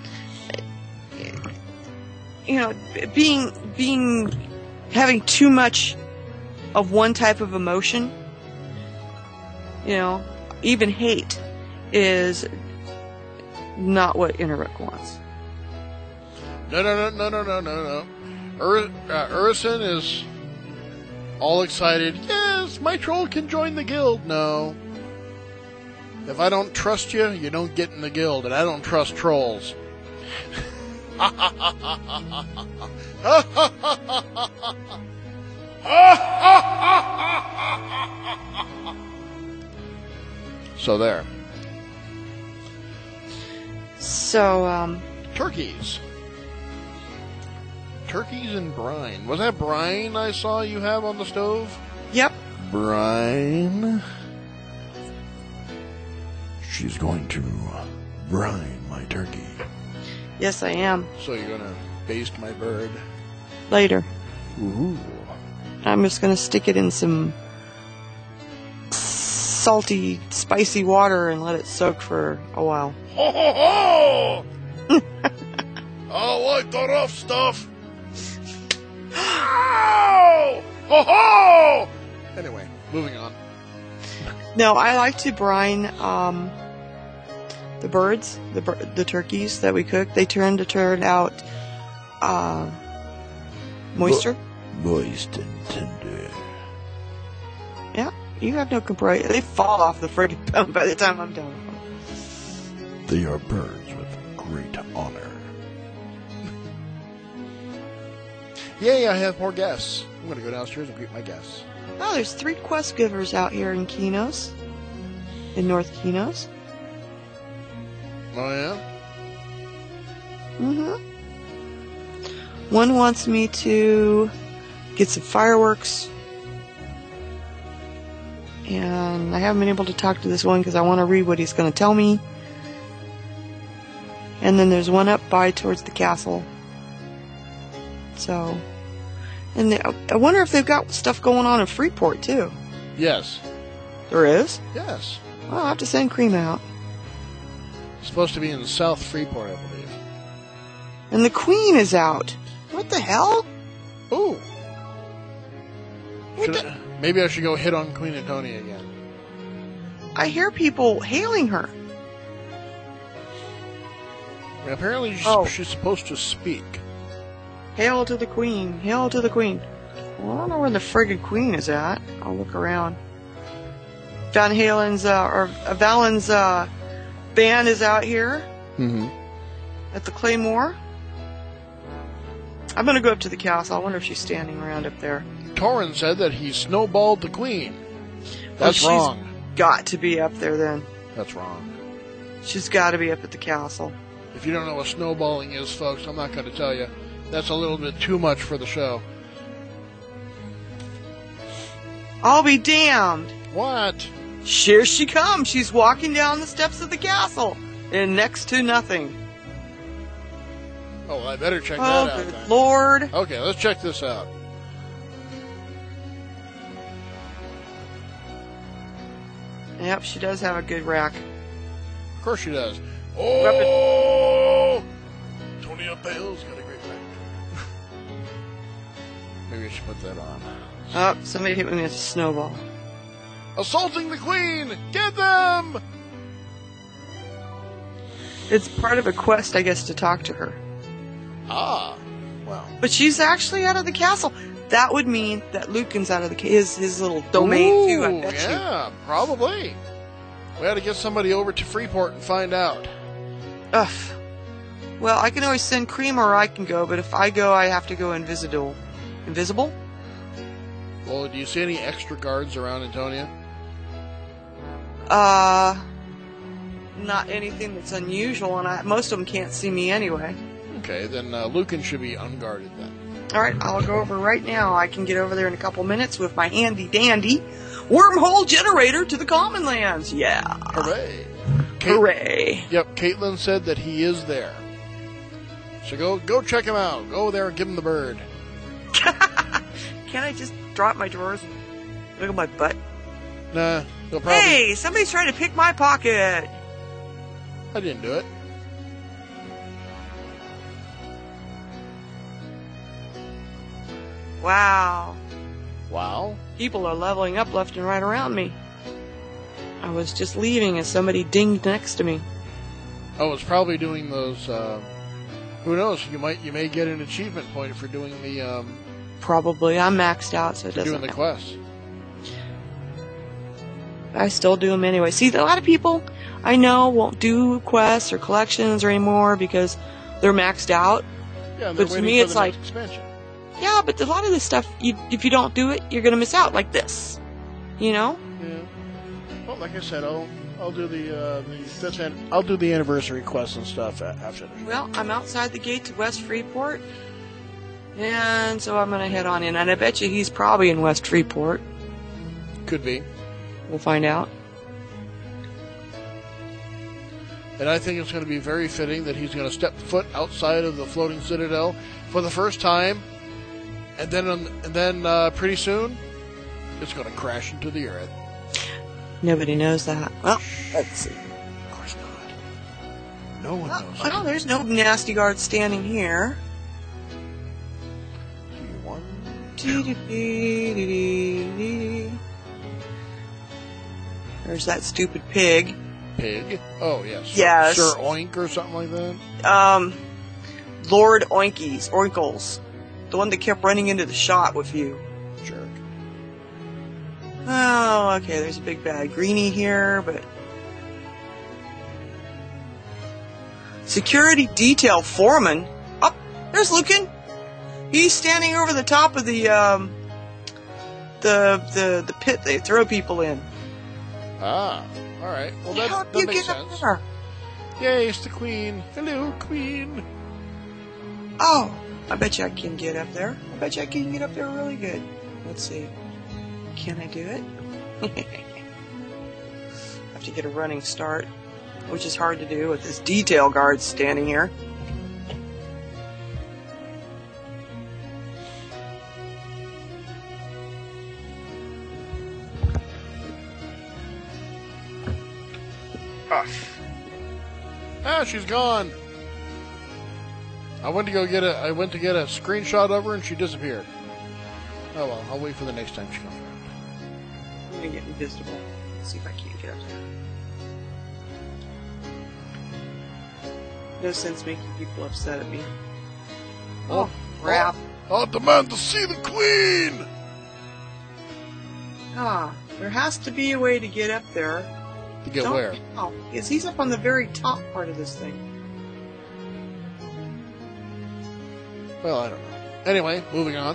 you know, being being having too much of one type of emotion. You know, even hate is not what Interric wants.
No, no, no, no, no, no, no, no. Ur- uh, Urison is all excited. Yes, my troll can join the guild. No. If I don't trust you, you don't get in the guild, and I don't trust trolls. So there.
So, um...
Turkeys. Turkeys and brine. Was that brine I saw you have on the stove?
Yep.
Brine. She's going to brine my turkey.
Yes, I am.
So you're going to baste my bird?
Later.
Ooh.
I'm just going to stick it in some salty, spicy water and let it soak for a while.
Ho ho ho! I'll wipe the rough stuff. Ow! Ho ho! Anyway, moving on.
No, I like to brine um, the birds, the bir- the turkeys that we cook. They tend to turn out uh, moister.
Moist and tender.
Yeah, you have no complaint. They fall off the friggin' bone by the time I'm done with them.
They are birds with great honor. Yay, I have more guests. I'm going to go downstairs and greet my guests.
Oh, there's three quest givers out here in Kinos. In North Kinos.
Oh, yeah?
Mm-hmm. One wants me to get some fireworks. And I haven't been able to talk to this one because I want to read what he's going to tell me. And then there's one up by towards the castle. So... And they, I wonder if they've got stuff going on in Freeport, too.
Yes.
There is?
Yes.
Well, I'll have to send Cream out.
It's supposed to be in South Freeport, I believe.
And the Queen is out. What the hell?
Ooh.
What
Should
the-
I, maybe I should go hit on Queen Antonia again.
I hear people hailing her.
I mean, apparently she's,
Oh.
she's supposed to speak.
Hail to the Queen. Hail to the Queen. Well, I don't know where the friggin' Queen is at. I'll look around. Van Halen's, uh, or uh, Valen's, uh, band is out here.
Mm-hmm.
At the Claymore. I'm gonna go up to the castle. I wonder if she's standing around up there.
Torrin said that he snowballed the Queen. That's
Well, she's
wrong.
got to be up there then.
That's wrong.
She's got to be up at the castle.
If you don't know what snowballing is, folks, I'm not going to tell you. That's a little bit too much for the show.
I'll be damned.
What?
Here she comes. She's walking down the steps of the castle. And next to nothing.
Oh, well, I better check
Oh,
that out
good
then.
Lord.
Okay, let's check this out.
Yep, she does have a good rack.
Of course she does. Oh! Tonya Bale's got a great rack. Maybe I should put that on.
Oh, somebody hit me with a snowball.
Assaulting the Queen! Get them!
It's part of a quest, I guess, to talk to her.
Ah, well.
But she's actually out of the castle. That would mean that Lucan's out of the ca- his his little domain too. I
Ooh,
bet you.
yeah, probably. We ought to get somebody over to Freeport and find out.
Ugh. Well, I can always send Cream or I can go, but if I go, I have to go invisible. Invisible?
Well, do you see any extra guards around Antonia?
Uh, not anything that's unusual, and I, most of them can't see me anyway.
Okay, then uh, Lucan should be unguarded then.
All right, I'll go over right now. I can get over there in a couple minutes with my handy dandy wormhole generator to the common lands. Yeah.
Hooray. Kate,
Hooray.
Yep, Caitlin said that he is there. So go go check him out. Go there and give him the bird.
Can't I just drop my drawers and look at my butt?
Nah, he'll probably...
Hey, somebody's trying to pick my pocket.
I didn't do it.
Wow.
Wow.
People are leveling up left and right around me. I was just leaving and somebody dinged next to me.
Oh, it's probably doing those, uh, who knows, you might, you may get an achievement point for doing the, um...
Probably. I'm maxed out, so it doesn't
doing the
matter.
quests.
I still do them anyway. See, a lot of people I know won't do quests or collections or anymore because they're maxed out.
Yeah, and they're
But to
waiting
me,
for
it's
the
like-
next expansion.
Yeah, but a lot of this stuff, you, if you don't do it, you're going to miss out like this. You know?
Yeah. Well, like I said, I'll I'll do the uh, the fifth an- I'll do the anniversary quests and stuff a- after this.
Well, I'm outside the gate to West Freeport. And so I'm going to head on in. And I bet you he's probably in West Freeport.
Could be.
We'll find out.
And I think it's going to be very fitting that he's going to step foot outside of the floating citadel for the first time, and then and then uh, pretty soon, it's going to crash into the earth.
Nobody knows that. Well, let's see.
Of course not. No one
Well,
knows.
well, there's no nasty guard standing here.
One.
There's that stupid pig.
Pig. Oh yes.
Yes.
Sir Oink or something like that.
Um, Lord Oinkies, Oinkles. The one that kept running into the shot with you.
Jerk.
Oh, okay, there's a big bad greenie here, but... Security detail foreman? Oh, there's Lucan. He's standing over the top of the, um... The, the, the pit they throw people in.
Ah. All right. Well, that,
How
that
do you
makes
get up
sense.
there?
Yay, it's the Queen. Hello, Queen.
Oh, I bet you I can get up there. I bet you I can get up there really good. Let's see. Can I do it? Have to get a running start, which is hard to do with this detail guard standing here.
Ah, she's gone. I went to go get a. I went to get a screenshot of her, and she disappeared. Oh well, I'll wait for the next time she comes around.
I'm gonna get invisible. See if I can't get up there. No sense making people upset at me. Oh, crap.
I'll demand to see the Queen.
Ah, there has to be a way to get up there.
To get
Don't-
where?
Oh, because he's up on the very top part of this thing.
Well, I don't know. Anyway, moving on.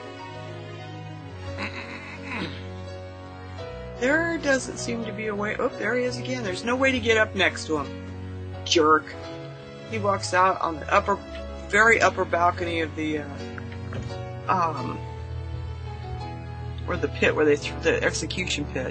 There doesn't seem to be a way. Oh, there he is again. There's no way to get up next to him. Jerk. He walks out on the upper, very upper balcony of the, uh, um, or the pit where they threw the execution pit.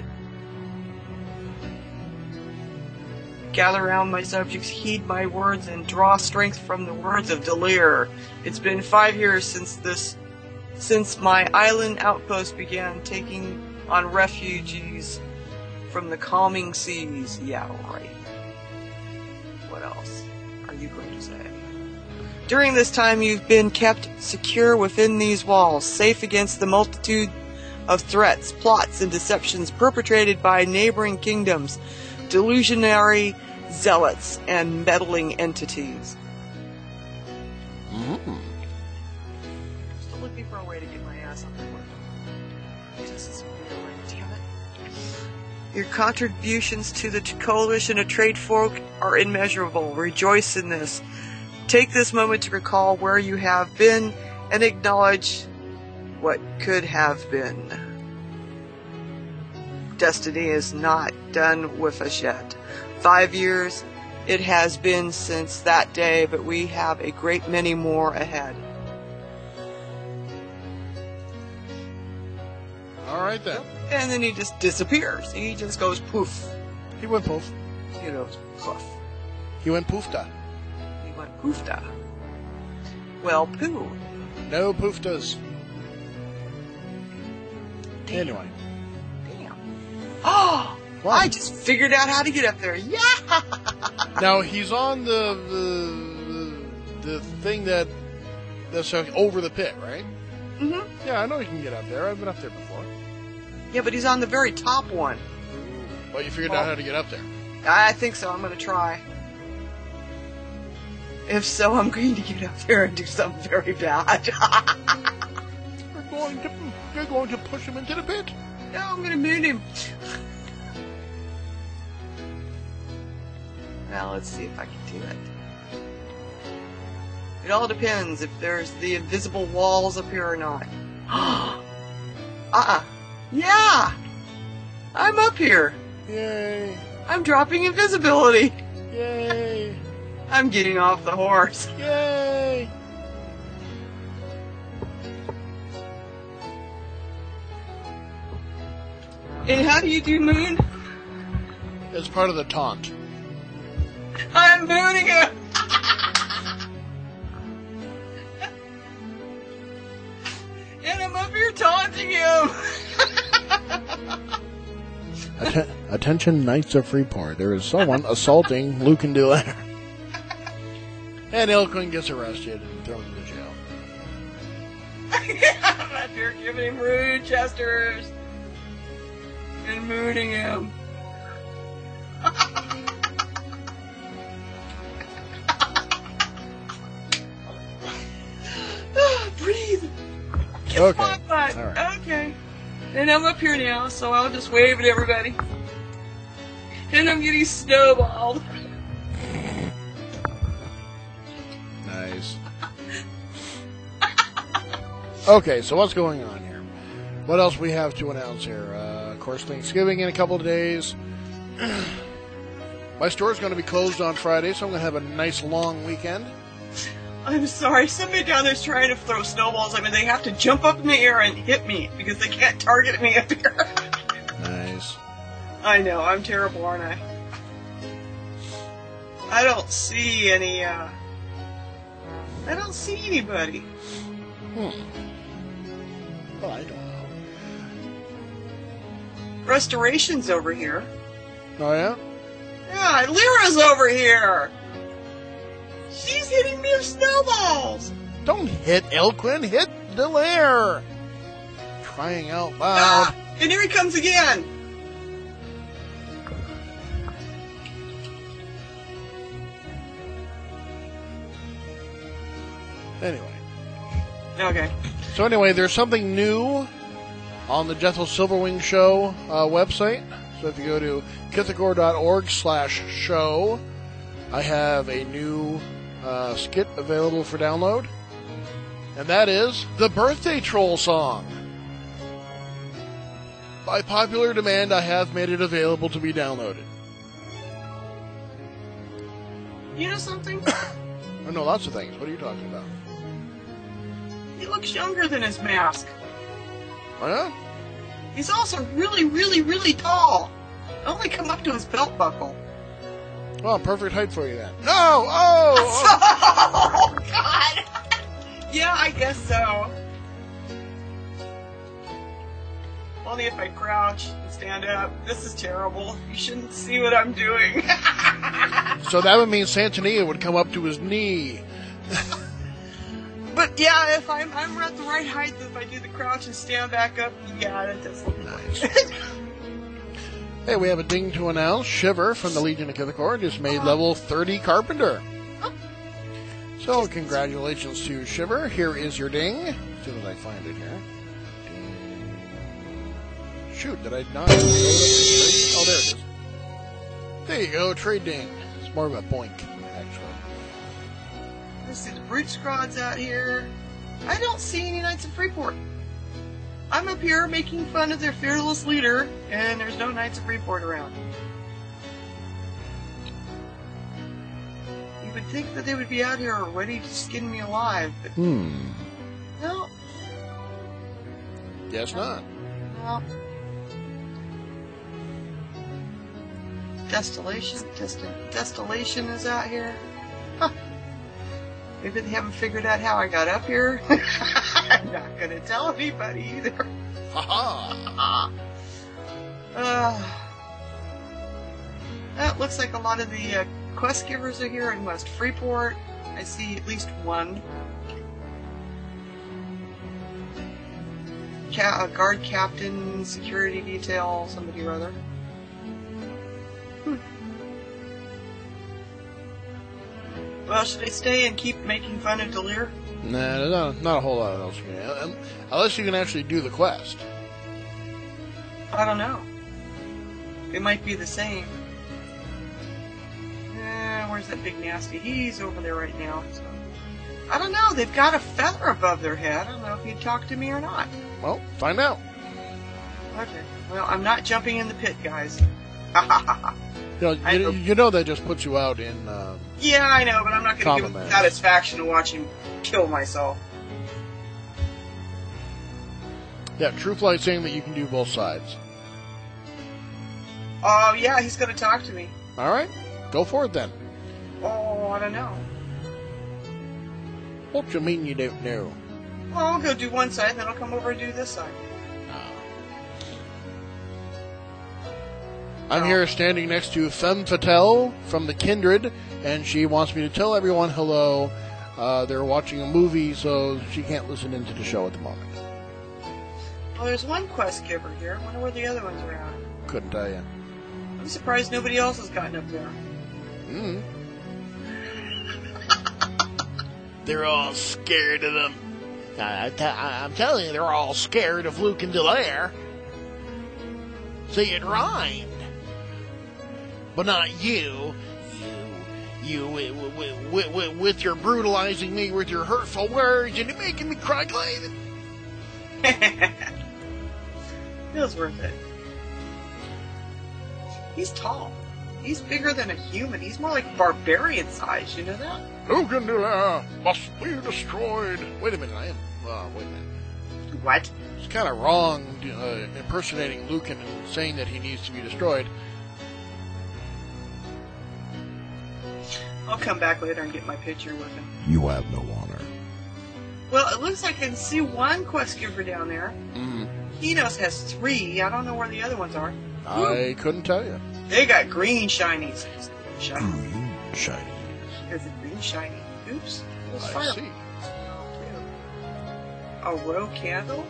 Gather round my subjects, heed my words, and draw strength from the words of Delir. It's been five years since this, since my island outpost began taking on refugees from the calming seas. Yeah, right. What else are you going to say? During this time, you've been kept secure within these walls, safe against the multitude of threats, plots, and deceptions perpetrated by neighboring kingdoms, delusionary zealots, and meddling entities.
Mm-hmm.
Still looking for a way to get my ass on the board. This is really, damn it. Your contributions to the coalition of trade folk are immeasurable. Rejoice in this. Take this moment to recall where you have been and acknowledge what could have been. Destiny is not done with us yet. Five years it has been since that day, but we have a great many more ahead.
All right then.
And then he just disappears. He just goes poof.
He went poof.
He goes poof.
He went poofta.
He went poofta. Well, poo.
No pooftas. Anyway.
Damn. Oh!
What?
I just figured out how to get up there. Yeah!
Now he's on the the, the thing that that's over the pit, right?
Mm-hmm.
Yeah, I know you can get up there. I've been up there before.
Yeah, but he's on the very top one.
Well, you figured
Well,
out how to get up there.
I think so. I'm going to try. If so, I'm going to get up there and do something very bad.
You're going to you're going to push him into the pit.
No, I'm going to moon him. Now, let's see if I can do it. It all depends if there's the invisible walls up here or not. uh-uh. Yeah! I'm up here.
Yay!
I'm dropping invisibility.
Yay!
I'm getting off the horse.
Yay!
And how do you do moon?
It's part of the taunt.
I'm mooning him! And I'm up here taunting him!
Atten- attention, Knights of Freeport. There is someone assaulting Luke and Delaire. And Elquin gets arrested and thrown into jail.
I'm up here giving him rude gestures and mooning him. Breathe.
Okay.
All right. Okay. And I'm up here now, so I'll just wave at everybody. And I'm getting snowballed.
Nice. Okay, so what's going on here? What else we have to announce here? Uh, of course, Thanksgiving in a couple of days. My store's going to be closed on Friday, so I'm going to have a nice long weekend.
I'm sorry, somebody down there's trying to throw snowballs. I mean, they have to jump up in the air and hit me because they can't target me up here.
Nice.
I know, I'm terrible, aren't I? I don't see any, uh... I don't see anybody.
Hmm. Well, I don't know.
Restoration's over here.
Oh, yeah?
Yeah, Lyra's over here! She's hitting me with snowballs!
Don't hit Elquin, hit Delaire! Crying out loud.
Ah, and here he comes again!
Anyway.
Okay.
So anyway, there's something new on the Jethro Silverwing Show uh, website. So if you go to kithagore.org slash show, I have a new uh, skit available for download. And that is the Birthday Troll song. By popular demand, I have made it available to be downloaded.
You know something?
I know lots of things. What are you talking about?
He looks younger than his mask.
Oh, yeah?
He's also really, really, really tall. Only come up to his belt buckle.
Well, perfect height for you then. No! Oh!
Oh, God! Yeah, I guess so. Only if I crouch and stand up. This is terrible. You shouldn't see what I'm doing.
So that would mean Santonia would come up to his knee.
But yeah, if I'm I'm at the right height, if I do the crouch and stand back up, yeah, that does look
Nice. Hey, we have a ding to announce. Shiver from the Legion of Kithagore just made level thirty Carpenter. So, congratulations to Shiver. Here is your ding. As soon as I find it here. Ding. Shoot, did I not? Oh, there it is. There you go, trade ding. It's more of a boink, actually.
Let's see, the Brute Squad's out here. I don't see any Knights of Freeport. I'm up here making fun of their fearless leader, and there's no Knights of Freeport around. You would think that they would be out here ready to skin me alive, but
Hmm.
no.
Guess not.
Well, Distillation, Dist- Distillation is out here. Huh. Maybe they haven't figured out how I got up here. I'm not going to tell anybody either.
Ha
uh, That looks like a lot of the uh, quest givers are here in West Freeport. I see at least one. Ca- a guard captain, security detail, somebody or other. Hmm. Well, should I stay and keep making fun of Delir?
Nah, no, not a whole lot else. You can, unless you can actually do the quest.
I don't know. It might be the same. Eh, where's that big nasty? He's over there right now. So. I don't know. They've got a feather above their head. I don't know if he'd talk to me or not.
Well, find out.
Okay. Well, I'm not jumping in the pit, guys.
You know, you, you know that just puts you out in... Uh,
yeah, I know, but I'm not going to give him
man.
the satisfaction to watch him kill myself.
Yeah, Truthlight saying that you can do both sides.
Oh, uh, yeah, he's going to talk to me.
All right. Go for it, then.
Oh, I don't know.
What you mean you don't know?
Well, I'll go do one side, and then I'll come over and do this side.
I'm
Oh.
here standing next to Femme Fatale from the Kindred, and she wants me to tell everyone hello. Uh, they're watching a movie, so she can't listen into the show at the moment.
Well, there's one quest giver here. I wonder where the other ones are at.
Couldn't tell you.
I'm surprised nobody else has gotten up there.
Mm. They're all scared of them. I, I, I'm telling you, they're all scared of Luke and Delir. See, it rhymed. But not you. You, you, with, with, with, with your brutalizing me with your hurtful words and you're making me cry, Glade.
Feels worth it. He's tall. He's bigger than a human. He's more like barbarian size, you know that?
Luke and Delir must be destroyed. Wait a minute, I am... Uh, wait a minute.
What?
It's kind of wrong uh, impersonating Luke and saying that he needs to be destroyed.
I'll come back later and get my picture with him.
You have no honor.
Well, it looks like I can see one quest giver down there.
Mm.
Enos has three. I don't know where the other ones are.
I couldn't tell you.
They got green shinies. Shiny.
Green shiny.
Is it green shiny? Oops. There's
I
fire.
see.
A row candle?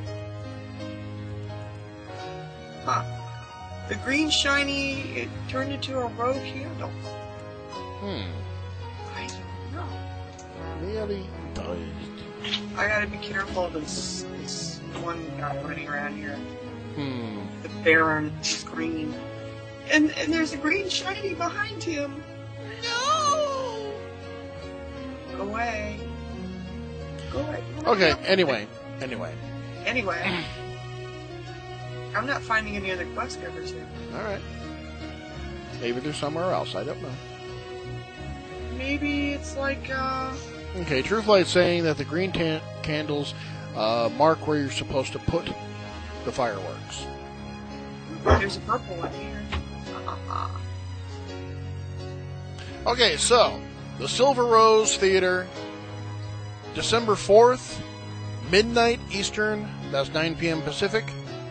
Huh. The green shiny, it turned into a row candle.
Hmm.
I don't know.
Really does.
I gotta be careful of this, this one guy running around here.
Hmm.
The Baron is green. And, and there's a green shiny behind him. No! Go away. Go away.
Okay, anyway. Anyway.
Anyway. I'm not finding any other quest givers here.
Alright. Maybe they're somewhere else. I don't know.
Maybe it's like, uh...
Okay, Truthlight's saying that the green ta- candles uh, mark where you're supposed to put the fireworks.
there's a purple one here.
Okay, so, the Silver Rose Theater, December fourth, midnight Eastern, that's nine p.m. Pacific.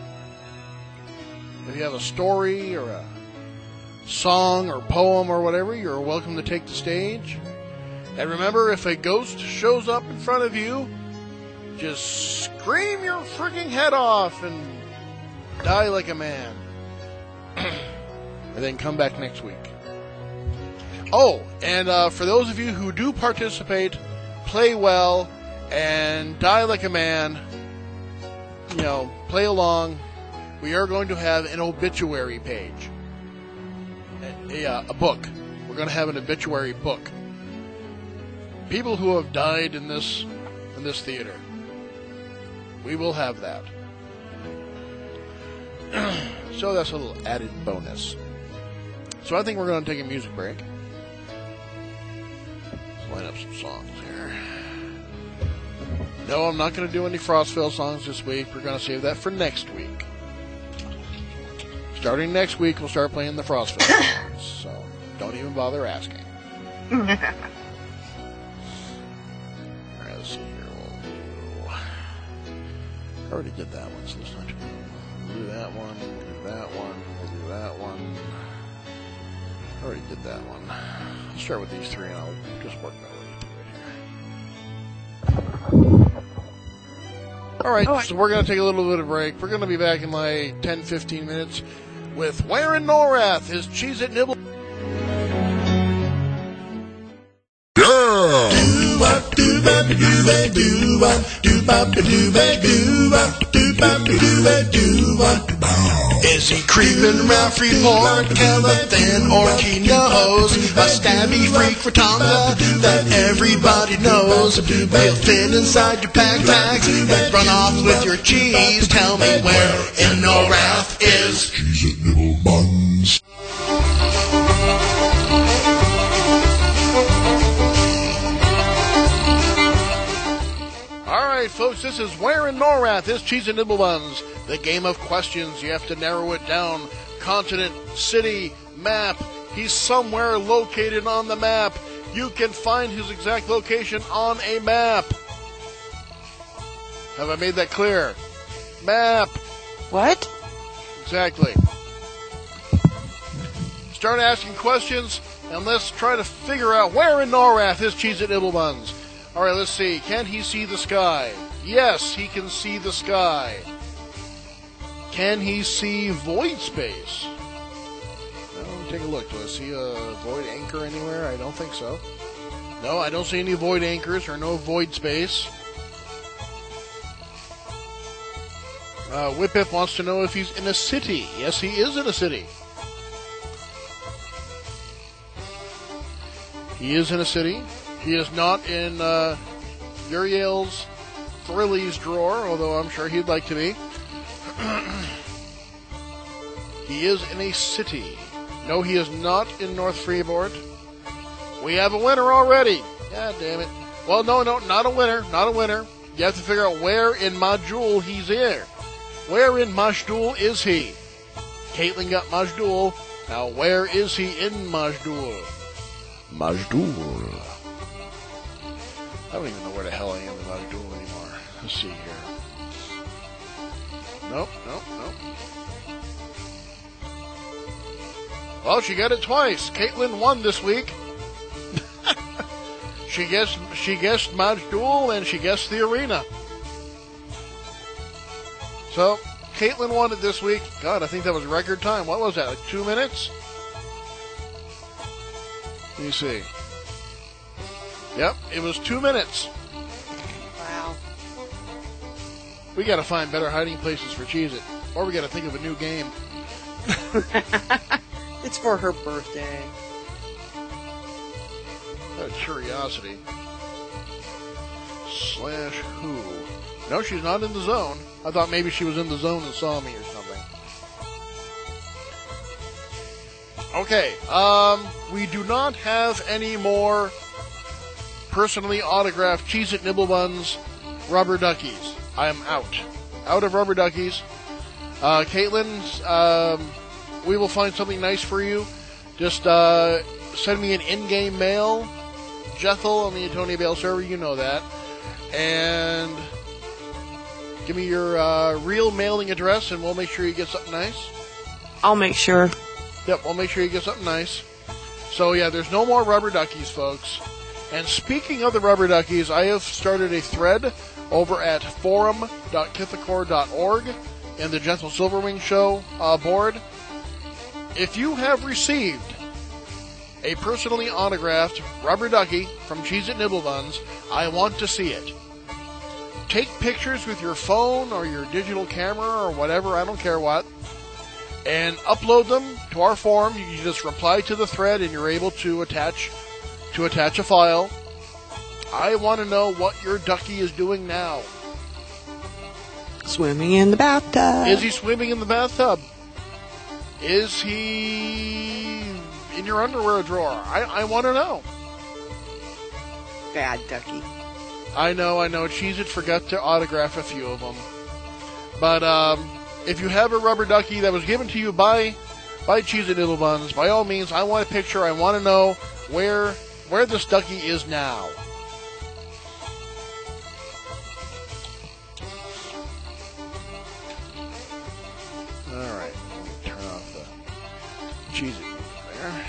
If you have a story or a song or poem or whatever, you're welcome to take the stage. And remember, if a ghost shows up in front of you, just scream your freaking head off and die like a man. And then come back next week. Oh, and uh, for those of you who do participate, play well, and die like a man, you know, play along, we are going to have an obituary page. A, a, a book. We're going to have an obituary book. People who have died in this in this theater. We will have that. So that's a little added bonus. So I think we're going to take a music break. Let's line up some songs here. No, I'm not going to do any Frostville songs this week. We're going to save that for next week. Starting next week, we'll start playing the Frostfest. So don't even bother asking. All right, let's see here. We'll do... I already did that one, so let's not do We'll do that one. We'll do that one. We'll do that one. I already did that one. I'll start with these three, and I'll just work my way through it here. All right,
Oh,
so we're going to take a little bit of break. We're going to be back in like ten, fifteen minutes with Warren Norath, his Cheez-It Nibble. Is he creeping around Freeport, Kellathan, or he knows a stabby freak for Tonga that everybody knows? He'll fit inside your backpacks and run off with your cheese. Tell me where in Norath is
Cheez-It Nibble Buns.
Alright, folks, this is Where in Norath is Cheez-It Nibble Buns. The game of questions. You have to narrow it down. Continent, city, map. He's somewhere located on the map. You can find his exact location on a map. Have I made that clear? Map.
What?
Exactly. Start asking questions, and let's try to figure out where in Norath is Cheez-It Nibble Buns. All right, let's see. Can he see the sky? Yes, he can see the sky. Can he see void space? Well, take a look. Do I see a void anchor anywhere? I don't think so. No, I don't see any void anchors or no void space. Uh, Whip-Hip wants to know if he's in a city. Yes, he is in a city. He is in a city. He is not in uh, Uriel's Thrillies drawer, although I'm sure he'd like to be. He is in a city. No, he is not in North Freeport. We have a winner already. God damn it. Well, no, no, not a winner. Not a winner. You have to figure out where in Majdoul he's in. Where in Majdoul is he? Caitlin got Majdoul. Now, where is he in Majdoul?
Majdoul.
I don't even know where the hell I am in Majdoul anymore. Let's see here. Nope, nope, nope. Well, she got it twice. Caitlin won this week. she guessed she guessed Majdoul and she guessed the arena. So, Caitlin won it this week. God, I think that was record time. What was that, like two minutes? Let me see. Yep, it was two minutes.
Wow.
We gotta find better hiding places for Cheez-It. Or we gotta think of a new game.
It's for her birthday.
Out of curiosity. Slash who? No, she's not in the zone. I thought maybe she was in the zone and saw me or something. Okay, um, we do not have any more personally autographed Cheez-It Nibble Buns rubber duckies. I am out. Out of rubber duckies. Uh, Caitlin, um, we will find something nice for you. Just uh, send me an in-game mail. Jethel on the Antonia Bale server, you know that. And give me your uh, real mailing address, and we'll make sure you get something nice.
I'll make sure.
Yep, we'll make sure you get something nice. So, yeah, there's no more rubber duckies, folks. And speaking of the rubber duckies, I have started a thread over at forum dot kithakor dot org in the Gentle Silverwing Show uh, board. If you have received a personally autographed rubber ducky from Cheez-It Nibble Buns, I want to see it. Take pictures with your phone or your digital camera or whatever, I don't care what, and upload them to our forum. You can just reply to the thread and you're able to attach to attach a file. I want to know what your ducky is doing now.
Swimming in the bathtub.
Is he swimming in the bathtub? Is he in your underwear drawer? I, I want to know.
Bad ducky.
I know, I know. Cheez-It forgot to autograph a few of them. But um, if you have a rubber ducky that was given to you by by Cheez-It Noodle Buns, by all means, I want a picture. I want to know where where this ducky is now. All right, let me turn off the Cheez-It there.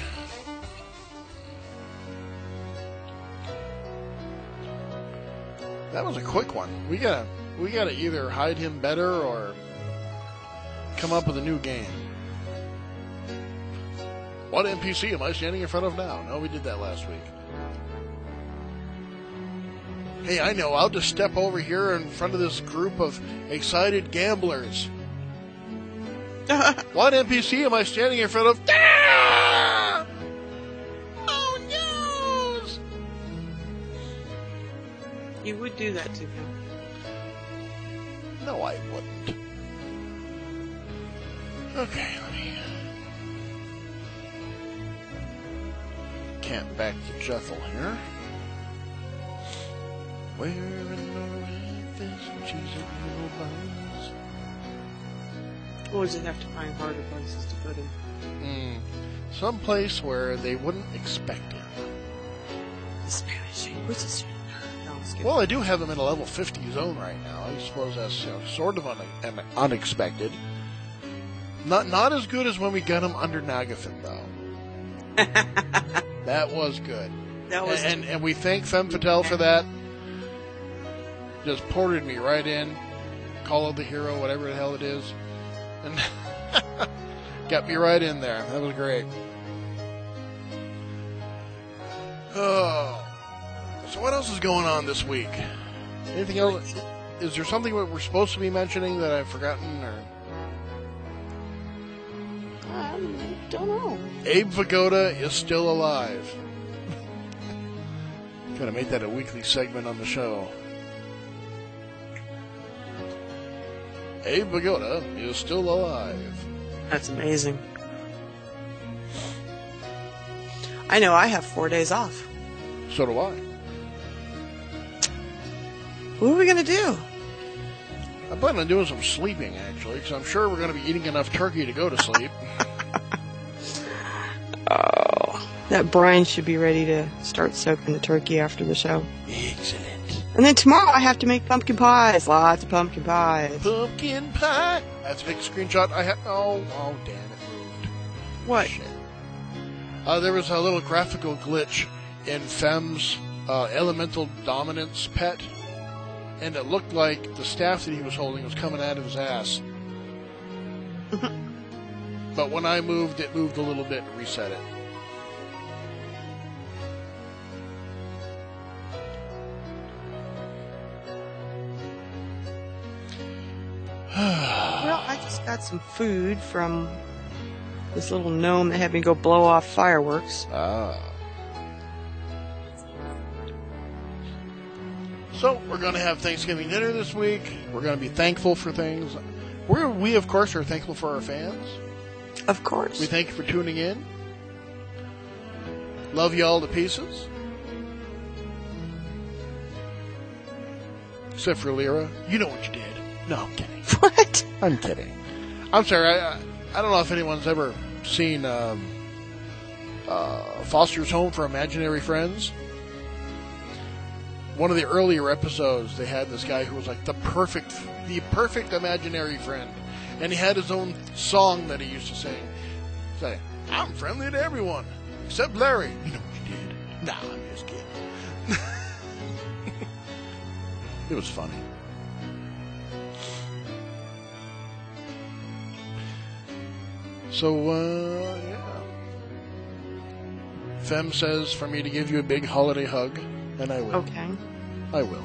That was a quick one. We gotta we gotta either hide him better or come up with a new game. What N P C am I standing in front of now? No, we did that last week. Hey, I know. I'll just step over here in front of this group of excited gamblers. What N P C am I standing in front of? Ah! Oh, no!
You would do that to him.
No, I wouldn't. Okay, let me... Can't back to Jethel here. Where in the red is Cheez-It Noodle Buns?
Or does it have to find harder places to put him?
Hmm. Some place where they wouldn't expect him.
The Spanish. What's this? No, I'm just kidding.
Well, I do have him in a level fifty zone right now. I suppose that's you know, sort of un- un- unexpected. Not not as good as when we got him under Nagafin, though. That was good.
That was
and, and and we thank Femme Fatale for that. Just ported me right in. Call of the Hero, whatever the hell it is. And got me right in there. That was great. Oh. So what else is going on this week? Anything else? Is there something that we're supposed to be mentioning that I've forgotten? Or
I don't know.
Abe Vigoda is still alive. Gonna make that a weekly segment on the show. Abe Vigoda is still alive.
That's amazing. I know I have four days off.
So do I.
What are we going to do?
I plan on doing some sleeping, actually, because I'm sure we're going to be eating enough turkey to go to sleep.
Oh, that brine should be ready to start soaking the turkey after the show.
Excellent.
And then tomorrow I have to make pumpkin pies. Lots of pumpkin pies.
Pumpkin pie. I have to take a screenshot. I have. Oh, oh, damn it, moved.
What?
Shit. Uh, there was a little graphical glitch in Fem's uh, elemental dominance pet, and it looked like the staff that he was holding was coming out of his ass. But when I moved, it moved a little bit and reset it.
Well, I just got some food from this little gnome that had me go blow off fireworks.
Ah. So, we're going to have Thanksgiving dinner this week. We're going to be thankful for things. We're, we, of course, are thankful for our fans.
Of course.
We thank you for tuning in. Love you all to pieces. Except for Lyra. You know what you did. No, I'm kidding.
What?
I'm kidding. I'm sorry. I, I, I don't know if anyone's ever seen um, uh, Foster's Home for Imaginary Friends. One of the earlier episodes, they had this guy who was like the perfect, the perfect imaginary friend, and he had his own song that he used to sing. Say, "I'm friendly to everyone except Larry." You know what you did? Nah, I'm just kidding. It was funny. So, uh, yeah. Fem says for me to give you a big holiday hug, and I will.
Okay.
I will.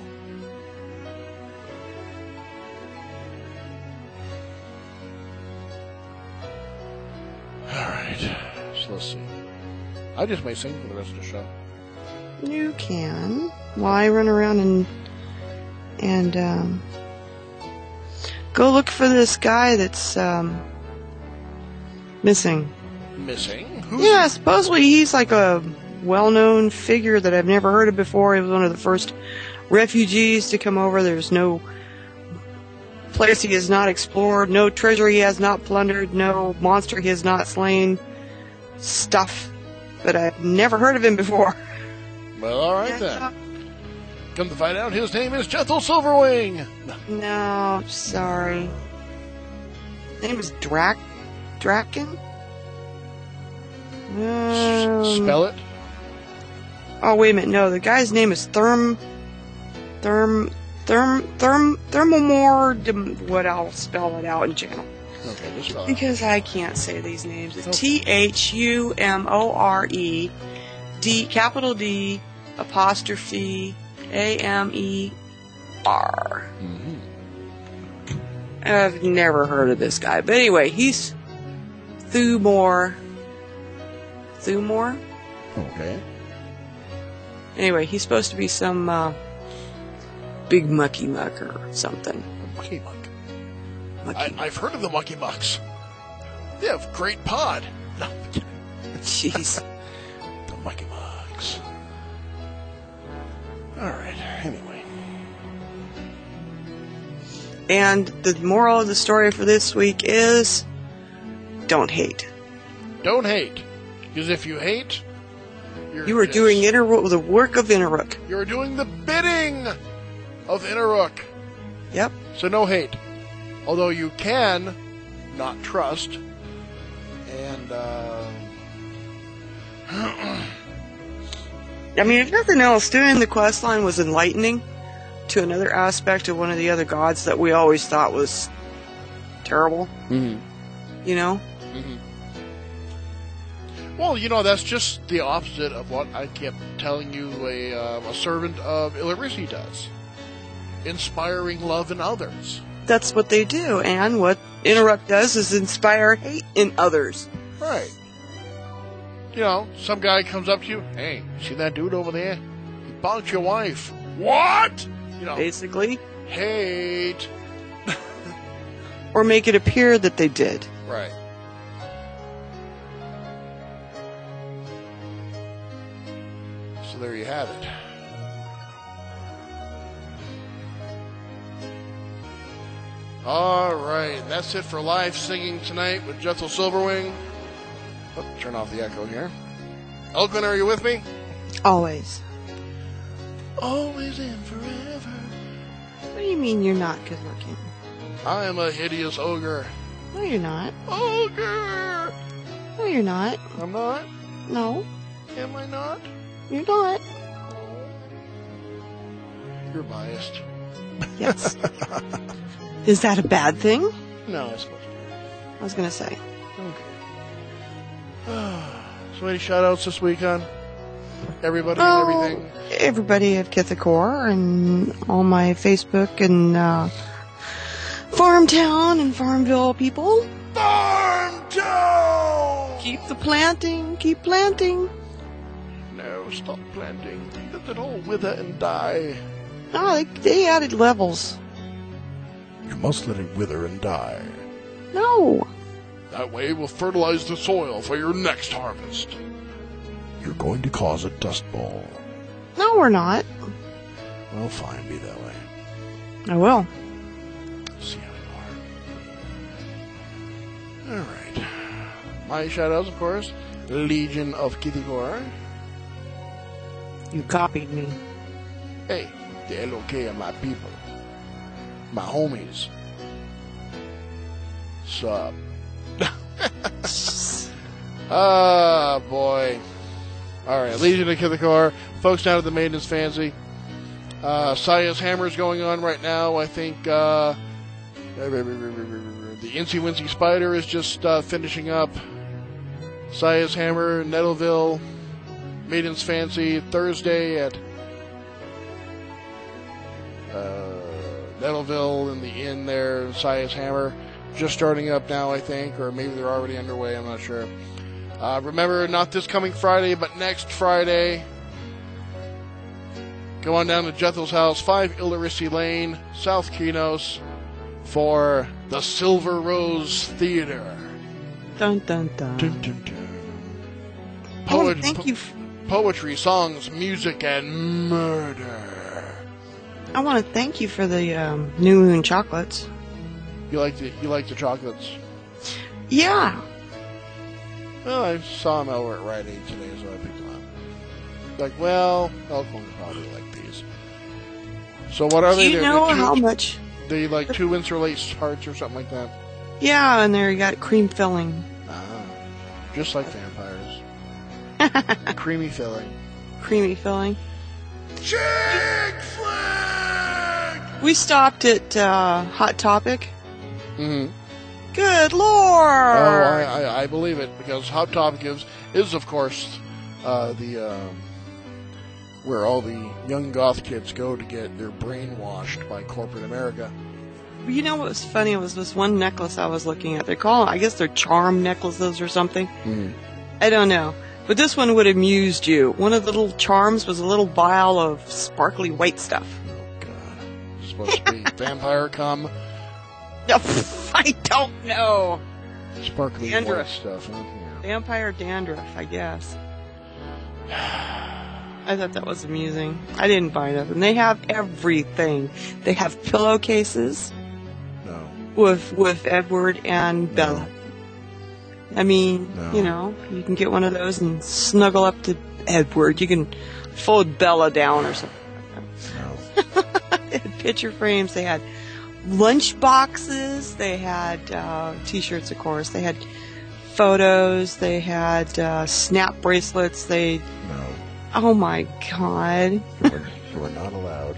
Alright, so let's see. I just may sing for the rest of the show.
You can. Why run around and and um, go look for this guy that's um, missing.
Missing? Who's
Yeah, supposedly he's like a well-known figure that I've never heard of before. He was one of the first refugees to come over. There's no place he has not explored, no treasure he has not plundered, no monster he has not slain. Stuff. But I've never heard of him before.
Well, all right then. Come to find out, his name is Jethel Silverwing.
No, sorry. His name is Drac... Draken? Um,
Spell it.
Oh, wait a minute. No, the guy's name is Therm... Therm... Therm... Therm... Thermomore... Dem- what? I'll spell it out in channel.
Okay, just spell it.
Because I can't say these names. It's T H U M O R E D, capital D, apostrophe, A M E R.
Mm-hmm.
I've never heard of this guy. But anyway, he's Thumor. Thumor?
Okay.
Anyway, he's supposed to be some uh, big mucky muck or something.
Mucky muck.
Mucky
I,
muck.
I've heard of the Mucky Mucks. They have great pod. No,
Jeez.
the Mucky Mucks. All right. Anyway.
And the moral of the story for this week is don't hate.
Don't hate. Because if you hate, you're
You are
just-
doing Inter- the work of Interrook.
You're doing the bidding of Interrook.
Yep.
So no hate. Although you can not trust. And, uh...
I mean, if nothing else, doing the quest line was enlightening to another aspect of one of the other gods that we always thought was terrible.
Mm-hmm.
You know?
Mm-hmm. Well, you know, that's just the opposite of what I kept telling you a, uh, a servant of Illyrissi does. Inspiring love in others.
That's what they do, and what Interrupt does is inspire hate in others.
Right. You know, some guy comes up to you, hey, see that dude over there? He bonked your wife. What? You know,
Basically.
hate.
Or make it appear that they did.
Right. So there you have it. All right, that's it for live singing tonight with Jethel Silverwing. Oh, turn off the echo here. Elgin, are you with me?
Always.
Always and forever.
What do you mean you're not good looking?
I am a hideous ogre.
No, you're not.
Ogre!
No, you're not.
I'm not?
No,
Am I not?
you're not.
You're biased.
Yes. Is that a bad thing?
No, I suppose
I was going to say.
not. So any shout-outs this week on everybody
Oh,
and everything?
everybody at Kithakor and all my Facebook and uh, Farmtown and Farmville people.
Farmtown!
Keep the planting. Keep planting.
No, stop planting. Let it all wither and die.
Oh, they, they added levels.
You must let it wither and die.
No.
That way we'll fertilize the soil for your next harvest. You're going to cause a dust bowl.
No, we're not.
Well, fine, be that way.
I will.
See how you are. All right. My shout-outs, of course. Legion of Kithakor.
You copied me.
Hey, the L O K are my people. My homies. Sup? Ah, boy. Alright, Legion of Kithakor. Folks down at the Maiden's Fancy. Uh, Saya's Hammer's going on right now. I think, uh, the Incy Wincy Spider is just, uh, finishing up. Saya's Hammer, Nettleville, Maiden's Fancy, Thursday at, uh, Nettleville in the inn there, Saya's Hammer. Just starting up now, I think, or maybe they're already underway, I'm not sure. Uh, remember, not this coming Friday, but next Friday. Go on down to Jethel's house, five Illyrissi Lane, South Kinos, for the Silver Rose Theater.
Dun dun dun.
Dun, dun, dun.
I want
Poet,
to thank
po-
you. F-
poetry, songs, music, and murder.
I want to thank you for the um, New Moon chocolates.
You like the you like the chocolates?
Yeah.
Well, I saw them over at Rite Aid today, so I picked them up. Like, well, Elkhorn would probably like these. So what are
Do
they?
you
They're-
know
they're two,
how much?
They like two interlaced hearts or something like that.
Yeah, and there you got cream filling.
Ah, just like vampires. Creamy filling.
Creamy filling.
Chick flick!
We stopped at uh, Hot Topic.
Mm-hmm.
Good lord!
Oh, I, I, I believe it, because Hot Topic is, is of course, uh, the um, where all the young goth kids go to get their brainwashed by corporate America.
You know what was funny was this one necklace I was looking at. They call, I guess they're charm necklaces or something.
Mm.
I don't know. But this one would have amused you. One of the little charms was a little vial of sparkly white stuff.
Oh, God. It's supposed to be vampire cum,
I don't know.
sparkly
Dandruff.
white stuff. Huh? Yeah.
Vampire dandruff, I guess. I thought that was amusing. I didn't buy nothing. They have everything. They have pillowcases
No.
with with Edward and Bella. I mean,
No.
you know, you can get one of those and snuggle up to Edward. You can fold Bella down or something.
No.
They had picture frames. They had lunch boxes. They had uh, T-shirts, of course. They had photos. They had uh, snap bracelets. They.
No.
Oh my God!
You were, you were not allowed.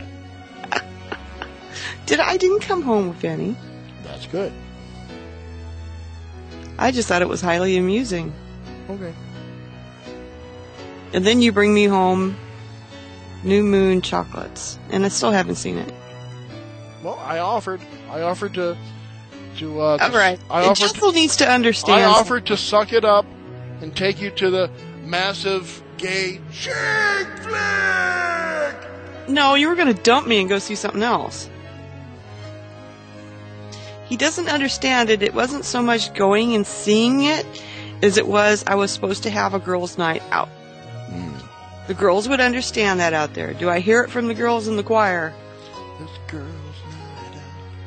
Did I didn't come home with any?
That's good.
I just thought it was highly amusing.
Okay.
And then you bring me home New Moon chocolates, and I still haven't seen it.
Well, I offered. I offered to. To. Uh, to
All right.
I
And
offered.
Jethro needs to understand.
I offered to suck it up and take you to the massive gay chick flick.
No, you were going to dump me and go see something else. He doesn't understand it. It wasn't so much going and seeing it as it was I was supposed to have a girls' night out.
Mm.
The girls would understand that out there. Do I hear it from the girls in the choir?
This girl's night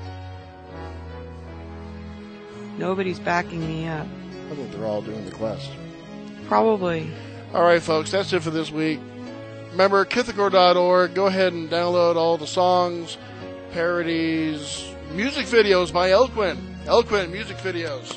out.
Nobody's backing me up.
I think they're all doing the quest.
Probably.
All right, folks, that's it for this week. Remember, Kithagor dot org. Go ahead and download all the songs, parodies, music videos by Elquin. Elquin music videos.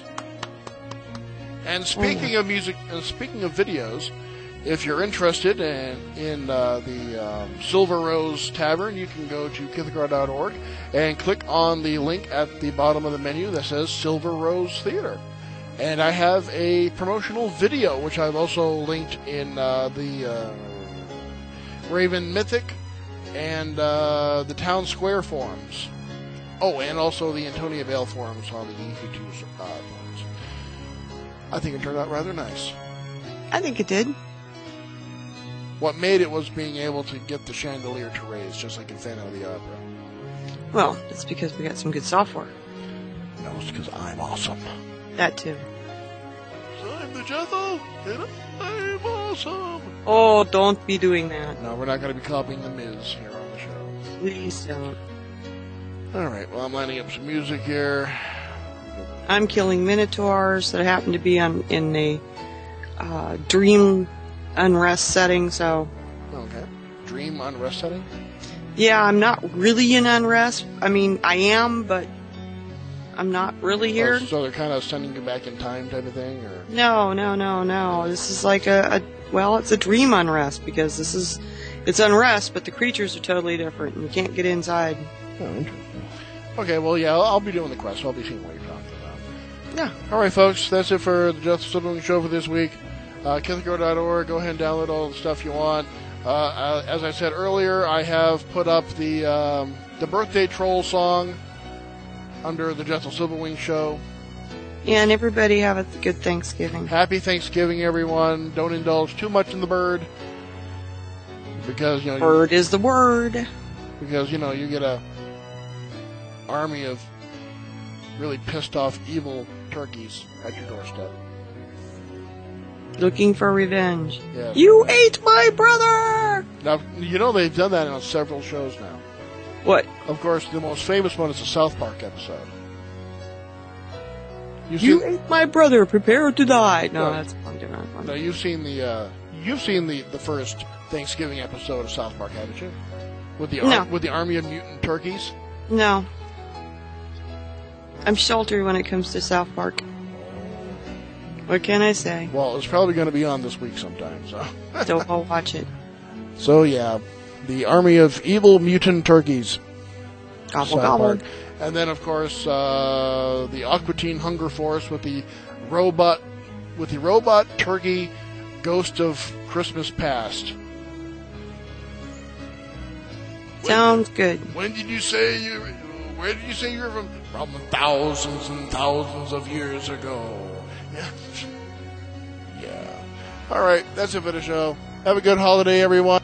And speaking of music, and speaking of videos, if you're interested in in uh, the um, Silver Rose Tavern, you can go to Kithagor dot org and click on the link at the bottom of the menu that says Silver Rose Theater. And I have a promotional video, which I've also linked in uh, the uh, Raven Mythic and uh, the Town Square forums. Oh, and also the Antonia Vale forums on the E Q two uh, forums. I think it turned out rather nice.
I think it did.
What made it was being able to get the chandelier to raise, just like in Phantom of the Opera.
Well, it's because we got some good software.
No, it's because I'm awesome.
That too.
I'm the Jethro, and I'm awesome.
Oh, don't be doing that.
No, we're not going to be copying The Miz here on the show.
Please don't.
All right, well, I'm lining up some music here.
I'm killing minotaurs that happen to be on in a uh, dream unrest setting, so...
Okay. Dream unrest setting?
Yeah, I'm not really in unrest. I mean, I am, but I'm not really here.
Oh, so they're kind of sending you back in time type of thing? Or?
No, no, no, no. This is like a, a... Well, it's a dream unrest, because this is... It's unrest, but the creatures are totally different, and you can't get inside.
Oh, interesting. Okay, well, yeah, I'll, I'll be doing the quest, so I'll be seeing what you're talking about. Yeah. All right, folks, that's it for the Jethro Silverwing Show for this week. Uh, Kithagor dot org, go ahead and download all the stuff you want. Uh, uh, as I said earlier, I have put up the um, the birthday troll song under the Jethro Silverwing Show.
And everybody have a good Thanksgiving.
Happy Thanksgiving, everyone. Don't indulge too much in the bird. Because, you know...
Bird is the word.
Because, you know, you get a army of really pissed off evil turkeys at your doorstep.
Looking for revenge.
Yes.
You ate my brother!
Now, you know they've done that on several shows now.
What?
Of course, the most famous one is the South Park episode. You've
You
seen,
ate my brother. Prepare to die. No,
No.
that's I'm different. I'm
no, you've seen the uh, you've seen the, the first Thanksgiving episode of South Park, haven't you? With the ar-
No.
with the army of mutant turkeys.
No. I'm sheltered when it comes to South Park. What can I say?
Well, it's probably going to be on this week sometime. So,
So I'll watch it.
so yeah, the army of evil mutant turkeys.
Gobble
South
gobble.
Park. And then, of course, uh, the Aqua Teen Hunger Force with the robot, with the robot turkey Ghost of Christmas Past.
Sounds good.
When did you say you? Where did you say you're from? From thousands and thousands of years ago. Yeah. Yeah. All right, that's it for the show. Have a good holiday, everyone.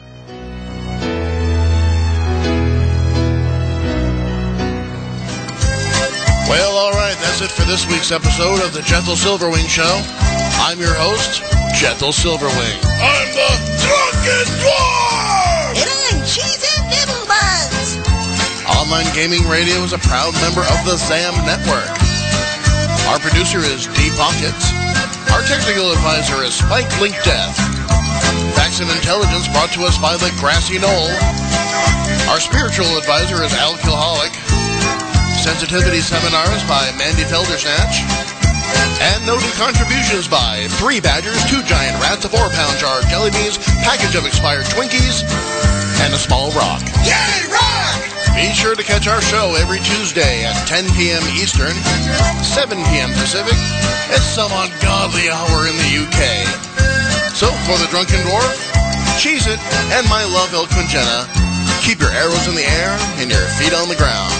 Well, all right, that's it for this week's episode of the Jethel Silverwing Show. I'm your host, Jethel Silverwing. I'm the Drunken Dwarf!
And I'm Cheese and Nibble Buns.
Online Gaming Radio is a proud member of the ZAM Network. Our producer is D Pockets. Our technical advisor is Spike Link Death. Facts and Intelligence brought to us by the Grassy Knoll. Our spiritual advisor is Al Kilholic. Sensitivity Seminars by Mandy Feldersnatch. And noted contributions by Three Badgers, Two Giant Rats, a four-pound jar of jelly beans, package of expired Twinkies, and a small rock.
Yay, rock!
Be sure to catch our show every Tuesday at ten p.m. Eastern, seven p.m. Pacific, at some ungodly hour in the U K. So, for the Drunken Dwarf, Cheese It, and my love, El Quinjena, keep your arrows in the air and your feet on the ground.